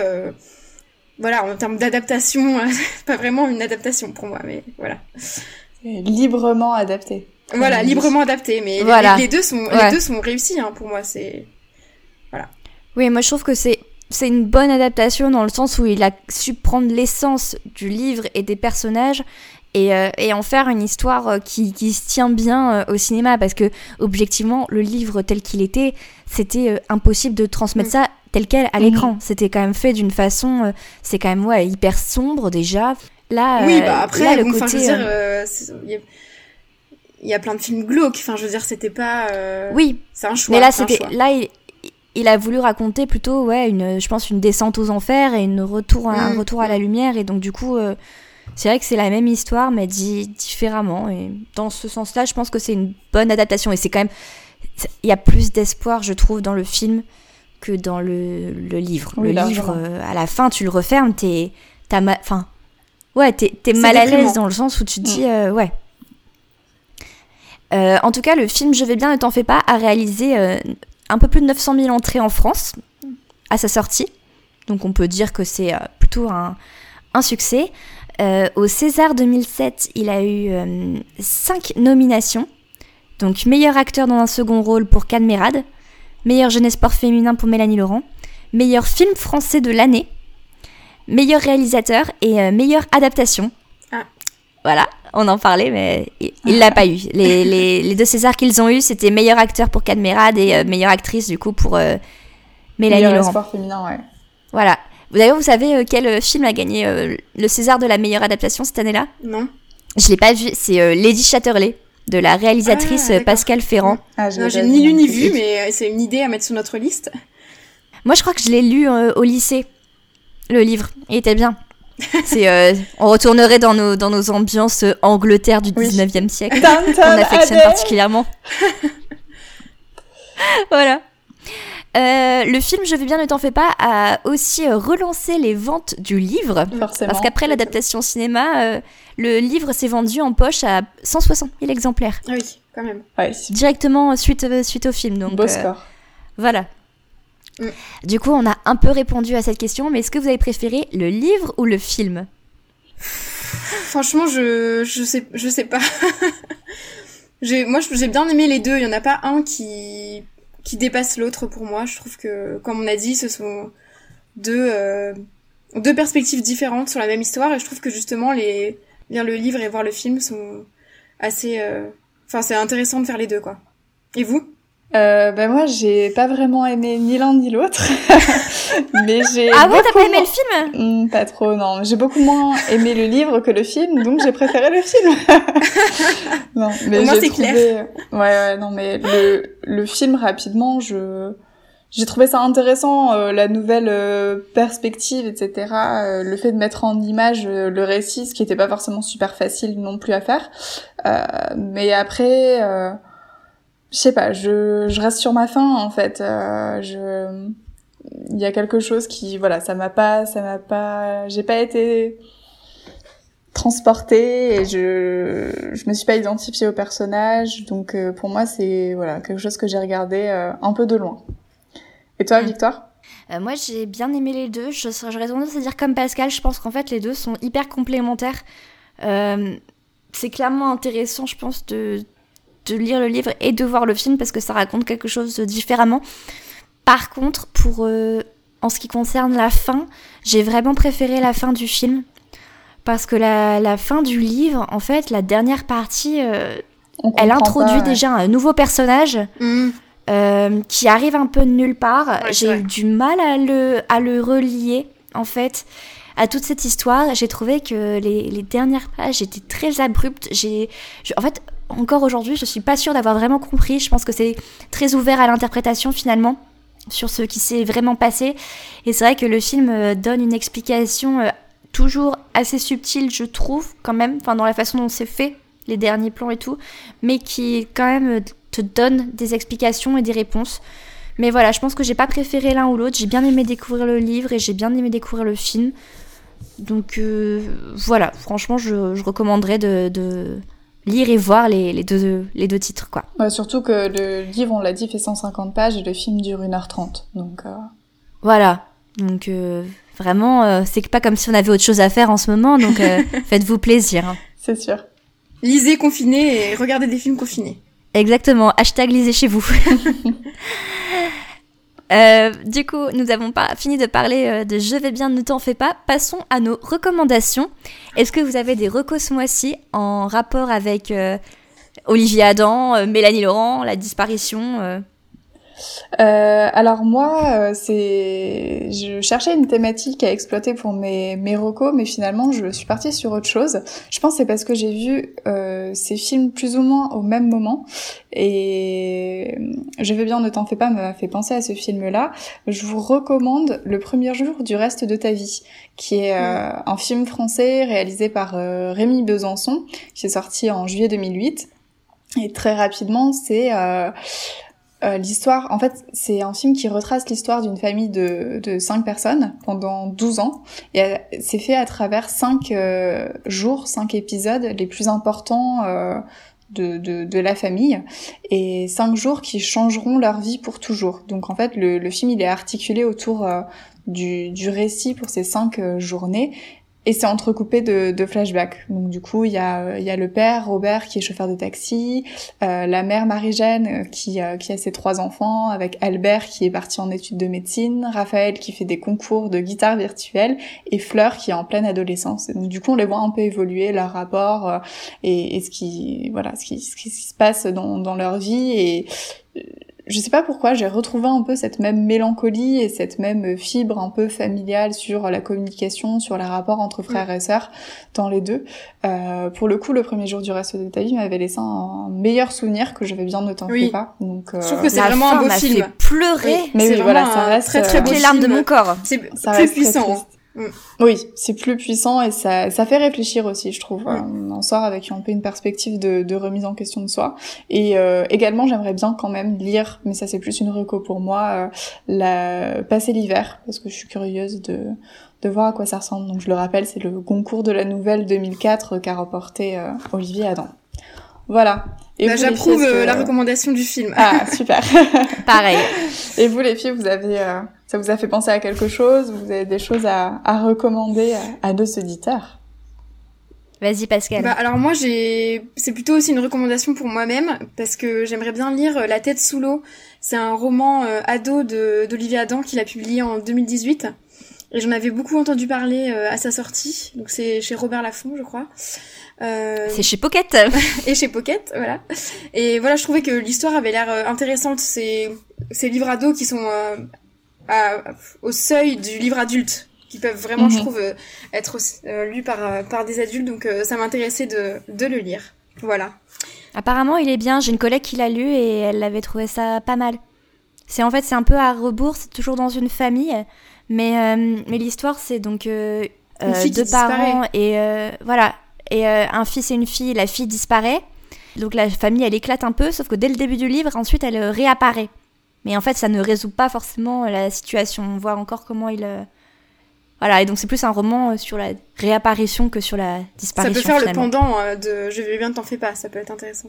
[SPEAKER 6] en termes d'adaptation, c'est pas vraiment une adaptation pour moi, mais voilà.
[SPEAKER 7] C'est librement adapté.
[SPEAKER 6] Voilà, librement adapté, mais les deux sont réussis pour moi, c'est voilà.
[SPEAKER 1] Oui, moi je trouve que c'est une bonne adaptation dans le sens où il a su prendre l'essence du livre et des personnages et en faire une histoire qui se tient bien au cinéma, parce que objectivement le livre tel qu'il était, c'était impossible de transmettre ça tel quel à l'écran. C'était quand même fait d'une façon, c'est quand même hyper sombre déjà. Là,
[SPEAKER 6] oui, après,
[SPEAKER 1] là, le côté,
[SPEAKER 6] je veux dire, il y a plein de films glauques. Je veux dire, c'était pas.
[SPEAKER 1] Oui.
[SPEAKER 6] C'est un choix.
[SPEAKER 1] Mais là, là, il a voulu raconter plutôt, je pense, une descente aux enfers et un retour à la lumière. Et donc, du coup, c'est vrai que c'est la même histoire, mais dit différemment. Et dans ce sens-là, je pense que c'est une bonne adaptation. Et c'est quand même, il y a plus d'espoir, je trouve, dans le film que dans le livre. Oui, le livre, à la fin, tu le refermes, Ouais, t'es
[SPEAKER 6] C'est
[SPEAKER 1] mal à
[SPEAKER 6] déprimant.
[SPEAKER 1] l'aise dans le sens où tu te dis ouais. En tout cas, le film Je vais bien, ne t'en fais pas a réalisé un peu plus de 900 000 entrées en France à sa sortie. Donc on peut dire que c'est plutôt un succès. Au César 2007, il a eu 5 nominations. Donc meilleur acteur dans un second rôle pour Kad Merad, meilleur jeune espoir féminin pour Mélanie Laurent, meilleur film français de l'année, meilleur réalisateur et meilleure adaptation.
[SPEAKER 6] Ah.
[SPEAKER 1] Voilà, on en parlait, mais il l'a pas eu. Les 2 Césars qu'ils ont eu, c'était meilleur acteur pour Kad Merad et meilleure actrice du coup pour Mélanie
[SPEAKER 7] Meilleur
[SPEAKER 1] Laurent.
[SPEAKER 7] espoir féminin, ouais.
[SPEAKER 1] Voilà. D'ailleurs, vous savez quel film a gagné le César de la meilleure adaptation cette année-là ?
[SPEAKER 6] Non.
[SPEAKER 1] Je l'ai pas vu, c'est Lady Chatterley de la réalisatrice
[SPEAKER 6] d'accord.
[SPEAKER 1] Pascale Ferrand.
[SPEAKER 7] Ah,
[SPEAKER 6] Non, j'ai ni lu ni vu, mais c'est une idée à mettre sur notre liste.
[SPEAKER 1] Moi, je crois que je l'ai lu au lycée, le livre. Il était bien. On retournerait dans nos ambiances Angleterre du 19e siècle. On affectionne particulièrement. Voilà. Le film Je vais bien, ne t'en fais pas a aussi relancé les ventes du livre.
[SPEAKER 7] Forcément.
[SPEAKER 1] Parce qu'après l'adaptation cinéma, le livre s'est vendu en poche à 160 000 exemplaires.
[SPEAKER 6] Ah oui, quand même.
[SPEAKER 7] Ouais,
[SPEAKER 1] Directement suite au film. Donc,
[SPEAKER 7] beau score.
[SPEAKER 1] Voilà. Du coup, on a un peu répondu à cette question, mais est-ce que vous avez préféré le livre ou le film ?
[SPEAKER 6] Franchement, je sais pas. Moi, j'ai bien aimé les deux. Il y en a pas un qui dépasse l'autre pour moi. Je trouve que, comme on a dit, ce sont deux perspectives différentes sur la même histoire. Et je trouve que justement, lire le livre et voir le film sont assez... Enfin, c'est intéressant de faire les deux, quoi. Et vous ?
[SPEAKER 7] Moi, j'ai pas vraiment aimé ni l'un ni l'autre. Mais j'ai
[SPEAKER 1] Ah ouais, t'as pas aimé le film ?
[SPEAKER 7] Pas trop, non. J'ai beaucoup moins aimé le livre que le film, donc j'ai préféré le film. Non, mais
[SPEAKER 6] au moins,
[SPEAKER 7] j'ai
[SPEAKER 6] c'est
[SPEAKER 7] trouvé...
[SPEAKER 6] clair.
[SPEAKER 7] Ouais, non, mais le film, rapidement, j'ai trouvé ça intéressant, la nouvelle perspective, etc. Le fait de mettre en image le récit, ce qui était pas forcément super facile non plus à faire. Mais après... je sais pas, je reste sur ma faim en fait. Il y a quelque chose qui, voilà, ça m'a pas, j'ai pas été transportée et je me suis pas identifiée au personnage. Donc pour moi c'est voilà quelque chose que j'ai regardé un peu de loin. Et toi, Victoire ?
[SPEAKER 1] Moi, j'ai bien aimé les deux. J'aurais tendance à dire comme Pascal, je pense qu'en fait les deux sont hyper complémentaires. C'est clairement intéressant, je pense, de lire le livre et de voir le film parce que ça raconte quelque chose différemment. Par contre, en ce qui concerne la fin, j'ai vraiment préféré la fin du film parce que la fin du livre, en fait, la dernière partie, elle introduit déjà un nouveau personnage qui arrive un peu de nulle part.
[SPEAKER 6] Ouais,
[SPEAKER 1] j'ai eu du mal à le relier, en fait, à toute cette histoire. J'ai trouvé que les dernières pages étaient très abruptes. En fait, encore aujourd'hui, je suis pas sûre d'avoir vraiment compris. Je pense que c'est très ouvert à l'interprétation finalement sur ce qui s'est vraiment passé. Et c'est vrai que le film donne une explication toujours assez subtile, je trouve, quand même, enfin dans la façon dont c'est fait, les derniers plans et tout, mais qui quand même te donne des explications et des réponses. Mais voilà, je pense que j'ai pas préféré l'un ou l'autre. J'ai bien aimé découvrir le livre et j'ai bien aimé découvrir le film. Donc voilà, franchement, je recommanderais de lire et voir les deux titres, quoi.
[SPEAKER 7] Ouais, surtout que le livre, on l'a dit, fait 150 pages et le film dure 1h30. Donc
[SPEAKER 1] voilà. Donc vraiment, c'est pas comme si on avait autre chose à faire en ce moment, donc faites-vous plaisir. Hein.
[SPEAKER 7] C'est sûr.
[SPEAKER 6] Lisez confinés et regardez des films confinés.
[SPEAKER 1] Exactement, #lisez chez vous. Du coup, nous avons fini de parler de Je vais bien, ne t'en fais pas. Passons à nos recommandations. Est-ce que vous avez des recos ce mois-ci en rapport avec Olivier Adam, Mélanie Laurent, la disparition
[SPEAKER 7] Alors moi, je cherchais une thématique à exploiter pour mes recos, mais finalement je suis partie sur autre chose. Je pense que c'est parce que j'ai vu ces films plus ou moins au même moment, et Je vais bien, ne t'en fais pas m'a fait penser à ce film-là. Je vous recommande Le premier jour du reste de ta vie, qui est un film français réalisé par Rémi Besançon, qui est sorti en juillet 2008. Et très rapidement, c'est L'histoire, en fait, c'est un film qui retrace l'histoire d'une famille de 5 personnes pendant 12 ans. Et c'est fait à travers 5 jours, 5 épisodes les plus importants de la famille. Et 5 jours qui changeront leur vie pour toujours. Donc en fait, le film, il est articulé autour du récit pour ces 5 journées. Et c'est entrecoupé de flashbacks. Donc du coup, il y a le père, Robert, qui est chauffeur de taxi, la mère, Marie-Jeanne, qui a ses 3 enfants, avec Albert, qui est parti en études de médecine, Raphaël, qui fait des concours de guitare virtuelle, et Fleur, qui est en pleine adolescence. Et donc du coup, on les voit un peu évoluer, leur rapport, et ce qui se passe dans leur vie, et je sais pas pourquoi, j'ai retrouvé un peu cette même mélancolie et cette même fibre un peu familiale sur la communication, sur les rapports entre frères et sœurs dans les deux. Pour le coup, le premier jour du reste de ta vie m'avait laissé un meilleur souvenir que j'avais bien, ne t'en fais pas. Donc,
[SPEAKER 6] je trouve que c'est vraiment un beau film.
[SPEAKER 1] Fait pleurer.
[SPEAKER 7] Oui. Mais oui, voilà, ça reste
[SPEAKER 6] très très beau
[SPEAKER 1] les larmes de mon corps.
[SPEAKER 6] C'est plus puissant.
[SPEAKER 7] Oui, c'est plus puissant et ça fait réfléchir aussi, je trouve. On en sort avec un peu une perspective de remise en question de soi. Et également, j'aimerais bien quand même lire, mais ça c'est plus une reco pour moi, Passer l'hiver, parce que je suis curieuse de voir à quoi ça ressemble. Donc je le rappelle, c'est le concours de la nouvelle 2004 qu'a remporté Olivier Adam. Voilà. Et vous,
[SPEAKER 6] j'approuve la recommandation du film.
[SPEAKER 7] Ah, super.
[SPEAKER 1] Pareil.
[SPEAKER 7] Et vous, les filles, vous avez, ça vous a fait penser à quelque chose? Vous avez des choses à recommander à nos auditeurs?
[SPEAKER 1] Vas-y, Pascal.
[SPEAKER 6] Alors moi, c'est plutôt aussi une recommandation pour moi-même, parce que j'aimerais bien lire La tête sous l'eau. C'est un roman ado d'Olivier Adam qu'il a publié en 2018. Et j'en avais beaucoup entendu parler à sa sortie. Donc c'est chez Robert Laffont, je crois.
[SPEAKER 1] C'est chez Pocket.
[SPEAKER 6] Et chez Pocket, voilà. Et voilà, je trouvais que l'histoire avait l'air intéressante. Ces livres ados qui sont au seuil du livre adulte, qui peuvent vraiment, je trouve, être lus par des adultes. Donc ça m'intéressait de le lire. Voilà.
[SPEAKER 1] Apparemment, il est bien. J'ai une collègue qui l'a lu et elle avait trouvé ça pas mal. C'est un peu à rebours, c'est toujours dans une famille. Mais l'histoire, c'est donc deux parents et voilà. Et un fils et une fille, la fille disparaît. Donc la famille, elle éclate un peu, sauf que dès le début du livre, ensuite, elle réapparaît. Mais en fait, ça ne résout pas forcément la situation. On voit encore comment il... Voilà, et donc c'est plus un roman sur la réapparition que sur la disparition.
[SPEAKER 6] Ça peut faire
[SPEAKER 1] finalement.
[SPEAKER 6] le pendant de Je vais bien, t'en fais pas, ça peut être intéressant.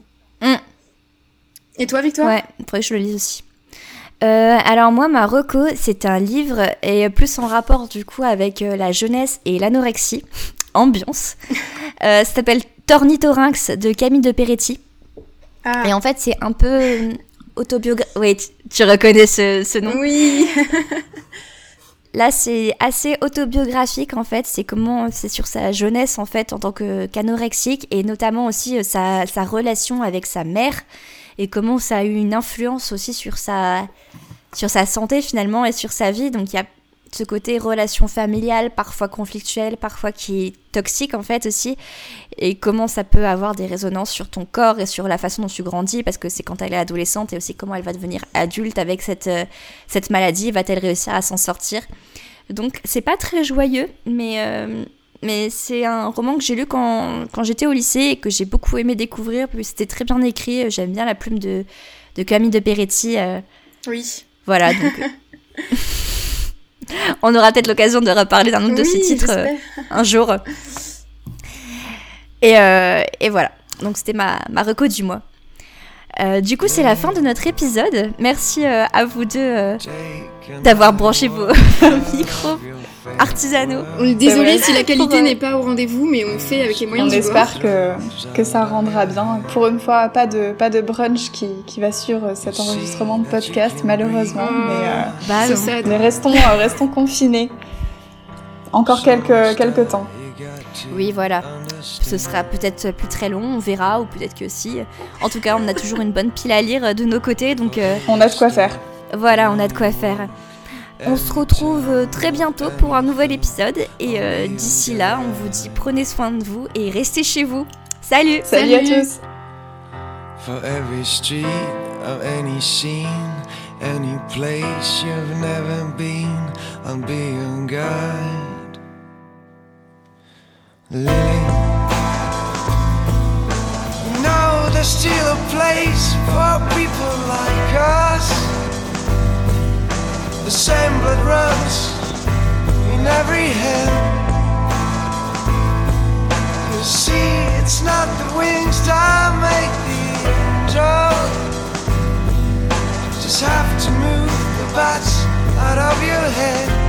[SPEAKER 6] Et toi, Victoire ?
[SPEAKER 1] Ouais, il faudrait que je le lise aussi. Alors moi, ma reco, c'est un livre et plus en rapport du coup avec la jeunesse et l'anorexie, ambiance. Ça s'appelle Tornitorynx de Camille de Peretti. Et en fait, c'est un peu autobiographique. Oui, tu reconnais ce nom ?
[SPEAKER 6] Oui.
[SPEAKER 1] Là, c'est assez autobiographique en fait. C'est sur sa jeunesse en fait en tant qu'anorexique et notamment aussi sa relation avec sa mère. Et comment ça a eu une influence aussi sur sa santé finalement et sur sa vie. Donc il y a ce côté relation familiale, parfois conflictuelle, parfois qui est toxique en fait aussi. Et comment ça peut avoir des résonances sur ton corps et sur la façon dont tu grandis, parce que c'est quand elle est adolescente et aussi comment elle va devenir adulte avec cette maladie. Va-t-elle réussir à s'en sortir ? Donc c'est pas très joyeux, mais c'est un roman que j'ai lu quand j'étais au lycée et que j'ai beaucoup aimé découvrir, parce que c'était très bien écrit. J'aime bien la plume de Camille de Peretti.
[SPEAKER 6] Oui.
[SPEAKER 1] Voilà, donc... on aura peut-être l'occasion de reparler d'un autre de ces titres un jour. Et voilà, donc c'était ma reco du mois. Du coup, c'est la fin de notre épisode. Merci à vous deux d'avoir branché vos micros artisanaux.
[SPEAKER 6] On est désolé si la qualité n'est pas au rendez-vous, mais on fait avec les moyens du bord.
[SPEAKER 7] On espère que ça rendra bien. Pour une fois, pas de brunch qui va suivre cet enregistrement de podcast, malheureusement. Mais restons confinés. Encore quelques temps.
[SPEAKER 1] Oui, voilà. Ce sera peut-être plus très long, on verra, ou peut-être que si. En tout cas, on a toujours une bonne pile à lire de nos côtés, donc...
[SPEAKER 7] on a de quoi faire.
[SPEAKER 1] Voilà, on a de quoi faire. On se retrouve très bientôt pour un nouvel épisode, et d'ici là, on vous dit prenez soin de vous et restez chez vous. Salut!
[SPEAKER 7] Salut à tous!
[SPEAKER 12] For every street of any scene, any place you've never been, I'll be your guide. Lily, no, there's still a place for people like us. The same blood runs in every hand. You see, it's not the wings that make the angel. Just have to move the bats out of your head.